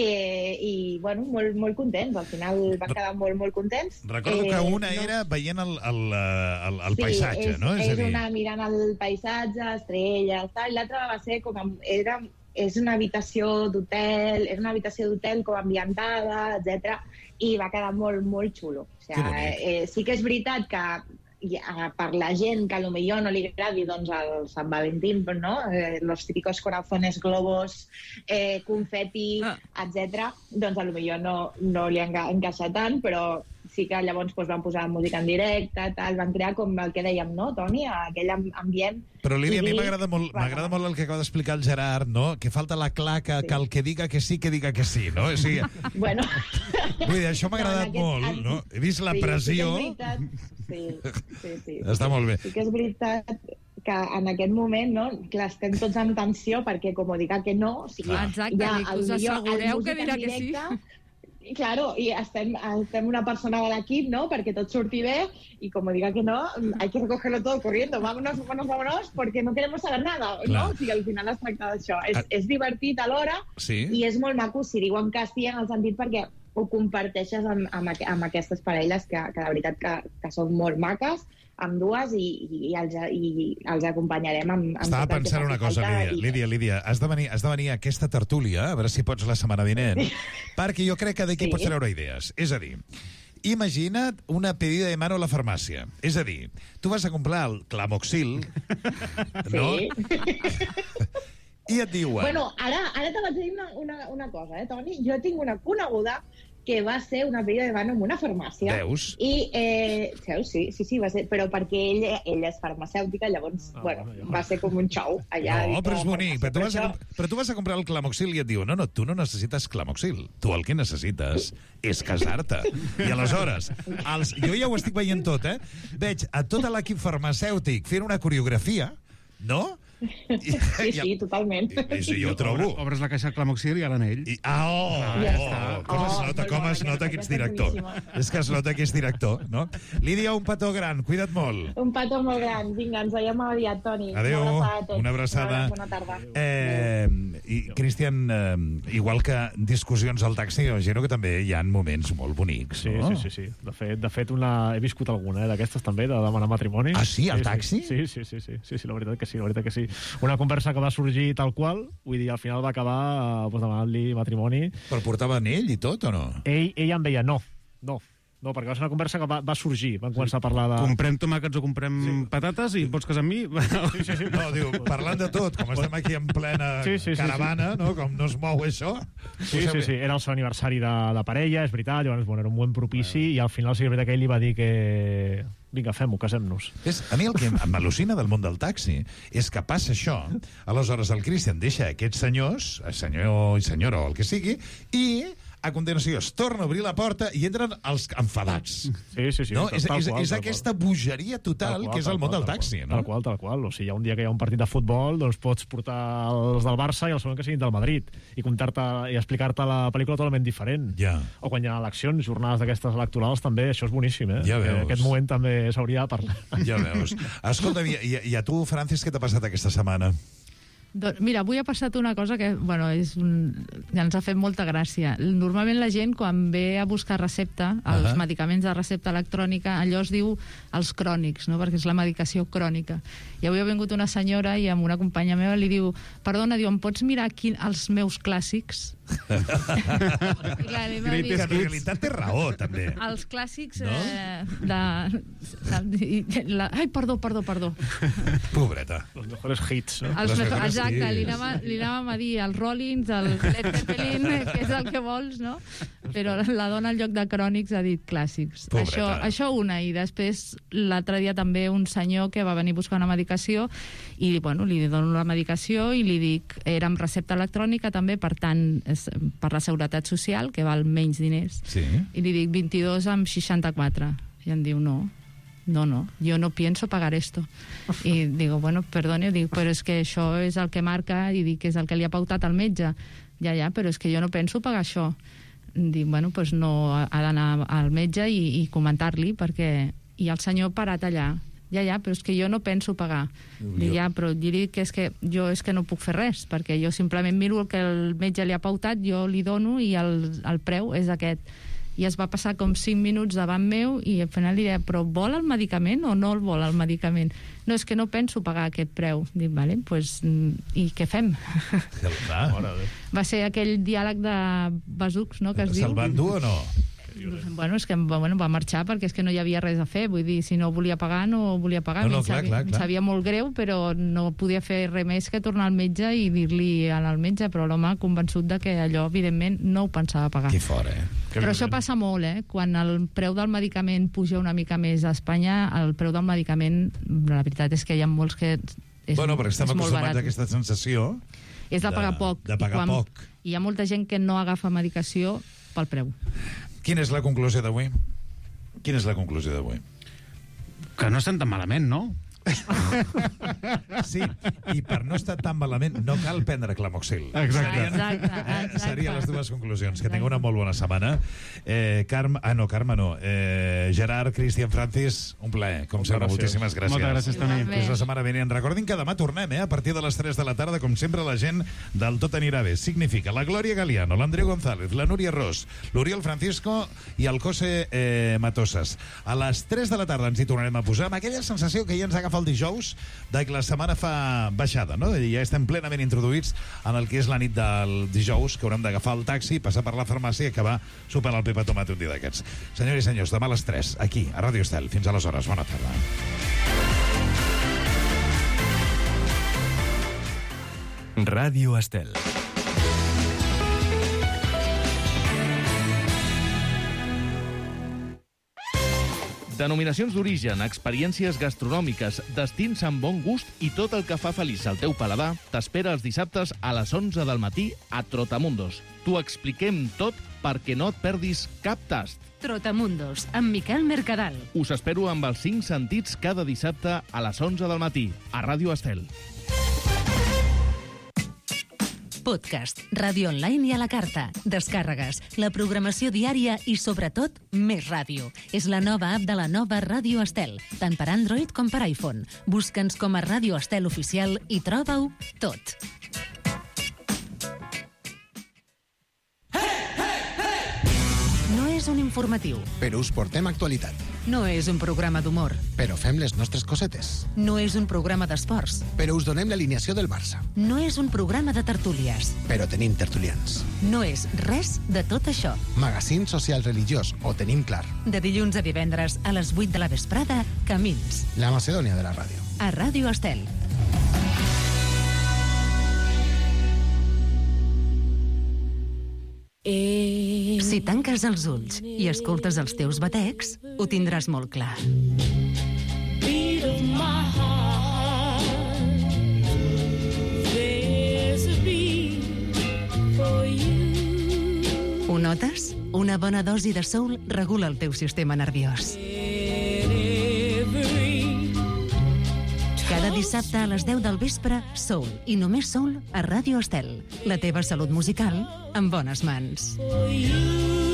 i bueno, molt, molt contents, al final van quedar molt, molt contents. Recordo que Eh, una no- era veient el, el, eh, el, el Sí, paisatge, és, no? És, a dir, una mirant el paisatge, estrelles, tal, i l'altra va ser com... Amb, era, és una habitació d'hotel, és una habitació d'hotel com ambientada, etcètera, i va quedar molt, molt xulo. O Que sigui, bonic. eh, sí que és veritat que ja, per la gent que potser no li agradi doncs, el Sant Valentín, però no? Eh, los típicos corazones, globos, eh, confeti, Ah. etcètera, doncs potser no, no li enga, encaixa tant, però sí que llavors doncs, van posar música en directe, tal, van crear com el que dèiem, no, Toni? Aquell am- ambient. Però, Lídia, a mi idíl·lic. m'agrada molt, m'agrada molt el que acaba d'explicar el Gerard, no? Que falta la claca, que el que diga que sí, que diga que sí, no? O sigui, Bueno, vull dir, això m'ha No, en agradat aquest- molt, en- no? He vist la sí, pressió... Sí, que és veritat. Sí, sí, sí. Està molt bé. Sí que és veritat que en aquest moment, no, clar, estem tots en tensió perquè, com ho diga que no, o sigui, Clar. Exacte, ja, dic, el us millor- el assegureu músic que en dirà que sí? directe, I, claro, i estem, estem una persona de l'equip, ¿no? Perquè tot surti bé, y como diga que no, hay que recogerlo todo corriendo. Vámonos, vámonos, vámonos, porque no queremos saber nada, Clar. no? O sigui, al final es tracta d'això. És, Ah. és divertit alhora, Sí. i és molt maco si diuen que sí, en el sentit perquè ho comparteixes amb, amb, aqu- amb aquestes parelles que, que de veritat que, que són molt maques, amb dues, i, i, els, i els acompanyarem amb, amb Estava tot el que pensant faci una cosa, falta Lídia, i- Lídia, Lídia, has de, venir, has de venir a aquesta tertúlia, a veure si pots la setmana vinent, perquè jo crec que d'aquí Sí. pots treure idees. És a dir, imagina't una pedida de mano a la farmàcia. És a dir, tu vas a comprar el Clamoxil, no? Sí. I et diuen... Bueno, ara, ara te vaig dir una, una, una cosa, eh, Toni? Jo tinc una coneguda que va ser una pedida de mano en una farmàcia. Veus? I, eh, veus, sí, sí, sí, va ser, però perquè ella, ella és farmacèutica, llavors, Ah, bueno, va ser com un xou allà. No, dintre però de és la bonic. Però tu, vas a, farmàcia. comp- però tu vas a comprar el Clamoxil i et diuen no, no, tu no necessites Clamoxil. Tu el que necessites és casar-te. I aleshores, els, jo ja ho estic veient tot, eh? Veig a tot l'equip farmacèutic fent una coreografia, no?, Sí, sí, totalment. I, i jo ho trobo. Obres la caixa de Clamoxil i a l'anell. I, ah, oh, Ja oh, està. com es Oh, nota, molt com bona es nota aquesta, que ets aquesta és director. boníssima. És que es nota que ets director, no? Lídia, un petó gran, cuida't molt. Un petó molt gran. Vinga, ens veiem aviat, Toni. Adéu, Una abraçada a tots. una abraçada. Bona tarda. Eh, i, Cristian, eh, igual que discussions al taxi, imagino que també hi ha moments molt bonics, Sí, no? sí, sí, sí. De fet, de fet una... he viscut alguna eh, d'aquestes també, de demanar matrimoni. Ah, sí, al taxi? Sí, sí, sí, sí, sí, sí, la veritat que sí, la veritat que sí. Una conversa que va sorgir tal qual, vull dir, al final va acabar eh, pues, demanant-li matrimoni. Però portava anell i tot, o no? Ell, ella em deia no, no, no, perquè va ser una conversa que va, va sorgir, van començar a parlar de... Comprem tomàquets o comprem sí. patates i pots casar amb mi? Sí, sí, sí. No, diu, parlant de tot, com estem aquí en plena Sí, sí, sí, caravana, sí. no? Com no es mou això. Sí, sí, sí, era el seu aniversari de, de parella, és veritat, llavors, bueno, era un buen propici, i al final sí que és veritat que ell li va dir que... Vinga, fem-ho, casem-nos. És, a mi el que m'al·lucina del món del taxi és que passa això, aleshores el Cristian deixa aquests senyors, senyor i senyora o el que sigui, i a continuació es torna a obrir la porta i entren els enfadats. Sí, sí, sí. No? tal, És, tal és, qual, és tal aquesta qual. bogeria total Tal qual, que és tal el món qual, del tal taxi, qual, no? Tal qual, tal qual. O sigui, hi ha un dia que hi ha un partit de futbol, doncs pots portar els del Barça i el segon que siguin del Madrid i contar-te i explicar-te la pel·lícula totalment diferent. Ja. O quan hi ha eleccions, jornades d'aquestes electorals, també, això és boníssim, eh? Ja veus. Eh, Aquest moment també s'hauria de parlar. Ja veus. Escolta, i, i, i a tu, Francis, què t'ha passat aquesta setmana? Doncs, mira, avui ha passat una cosa que, bueno, és un... ens ha fet molta gràcia. Normalment la gent, quan ve a buscar recepta, els Ahà. medicaments de recepta electrònica, allò es diu els crònics, no? Perquè és la medicació crònica. I avui ha vingut una senyora i amb una companya meva li diu, perdona, diu, em pots mirar quin, els meus clàssics? I clar, li va dir- Que en realitat té raó, també. Els clàssics No? eh, de... de la, ai, perdó, perdó, perdó. Pobreta. Los mejores hits. No? Els Les meus, mejores exacte, hits. li anava, li anàvem a dir els Rollins, el Led Zeppelin, que és el que vols, no? Però la dona al lloc de crònics ha dit clàssics. Pobreta. Això, això una, i després l'altre dia també un senyor que va venir a buscar una medicació i, bueno, li dono la medicació i li dic, era amb recepta electrònica també, per tant, és per la Seguretat Social, que val menys diners. Sí. I li dic vint-i-dos amb seixanta-quatre. I em diu, no, no, no, yo no pienso pagar esto. I digo, bueno, perdone, dic, però és que això és el que marca, i dic que és el que li ha pautat al metge. Ja, ja, però és que jo no penso pagar això. Dic, bueno, doncs no, ha d'anar al metge i, i comentar-li, perquè... I el senyor parat allà, ja, ja, però és que jo no penso pagar. Dic, ja, però li dic que és que jo és que no puc fer res, perquè jo simplement miro el que el metge li ha pautat, jo li dono i el, el preu és aquest. I es va passar com cinc minuts davant meu i al final li deia, però vol el medicament o no el vol el medicament? No, és que no penso pagar aquest preu. Dic, vale, pues, i què fem? Va ser aquell diàleg de besucs, no?, que es diu. Se'l van dur o no? Bueno, és que bueno, va marxar perquè és que no hi havia res a fer, vull dir, si no volia pagar, no volia pagar. No, no, Em clar, sabia, clar, em clar. sabia molt greu, però no podia fer res més que tornar al metge i dir-li al metge, però l'home convençut de que allò, evidentment, no ho pensava pagar. Que fort, eh? Però això passa molt, eh? Quan el preu del medicament puja una mica més a Espanya, el preu del medicament, la veritat és que hi ha molts que és, Bueno, perquè estem és molt acostumats barat. a aquesta sensació És de pagar poc. de pagar I quan poc. Hi ha molta gent que no agafa medicació pel preu. Quina és la conclusió d'avui? Quina és la conclusió d'avui? Que no estem tan malament, no? Sí, i per no estar tan malament no cal prendre Clamoxil. Exacte. Exacte, Eh, exacte. serien les dues conclusions. Que tingueu una molt bona setmana. Eh, Carme, ah, no, Carme no. Eh, Gerard, Cristian, Francis, un plaer, com sempre. gràcies. Moltíssimes gràcies. Moltes gràcies, Toni. Igualment. Fins la setmana vinent. Recordin que demà tornem, eh, a partir de les tres de la tarda, com sempre, la gent del Tot anirà bé. Significa la Glòria Galiano, l'Andreu González, la Núria Ros, l'Oriol Francisco i el José eh, Matosas. A les tres de la tarda ens hi tornarem a posar amb aquella sensació que ja ens agafa el dijous de que la setmana fa baixada, no? I ja estem plenament introduïts en el que és la nit del dijous, que haurem d'agafar el taxi, passar per la farmàcia i acabar sopant el Pepa Tomat un dia d'aquests. Senyors i senyors, demà a les tres, aquí, a Ràdio Estel. Fins aleshores, bona tarda. Ràdio Estel. Denominacions d'origen, experiències gastronòmiques, destins amb bon gust i tot el que fa feliç el teu paladar t'espera els dissabtes a les onze del matí a Trotamundos. T'ho expliquem tot perquè no et perdis cap tast. Trotamundos, amb Miquel Mercadal. Us espero amb els cinc sentits cada dissabte a les onze del matí a Ràdio Estel. Podcast, ràdio online i a la carta, descàrregues, la programació diària i, sobretot, més ràdio. És la nova app de la nova Ràdio Estel, tant per Android com per iPhone. Busca'ns com a Ràdio Estel Oficial i troba-ho tot. No és un informatiu. Però us portem actualitat. No és un programa d'humor. Però fem les nostres cosetes. No és un programa d'esports. Però us donem l'alineació del Barça. No és un programa de tertúlies. Però tenim tertulians. No és res de tot això. Magazín social religiós, ho tenim clar. De dilluns a divendres a les vuit de la vesprada, Camins. La Macedònia de la ràdio. A Ràdio Estel. Si tanques els ulls i escoltes els teus batecs, ho tindràs molt clar. Ho notes? Una bona dosi de soul regula el teu sistema nerviós. Cada dissabte a les deu del vespre, Soul, i només Soul, a Ràdio Estel. La teva salut musical en bones mans.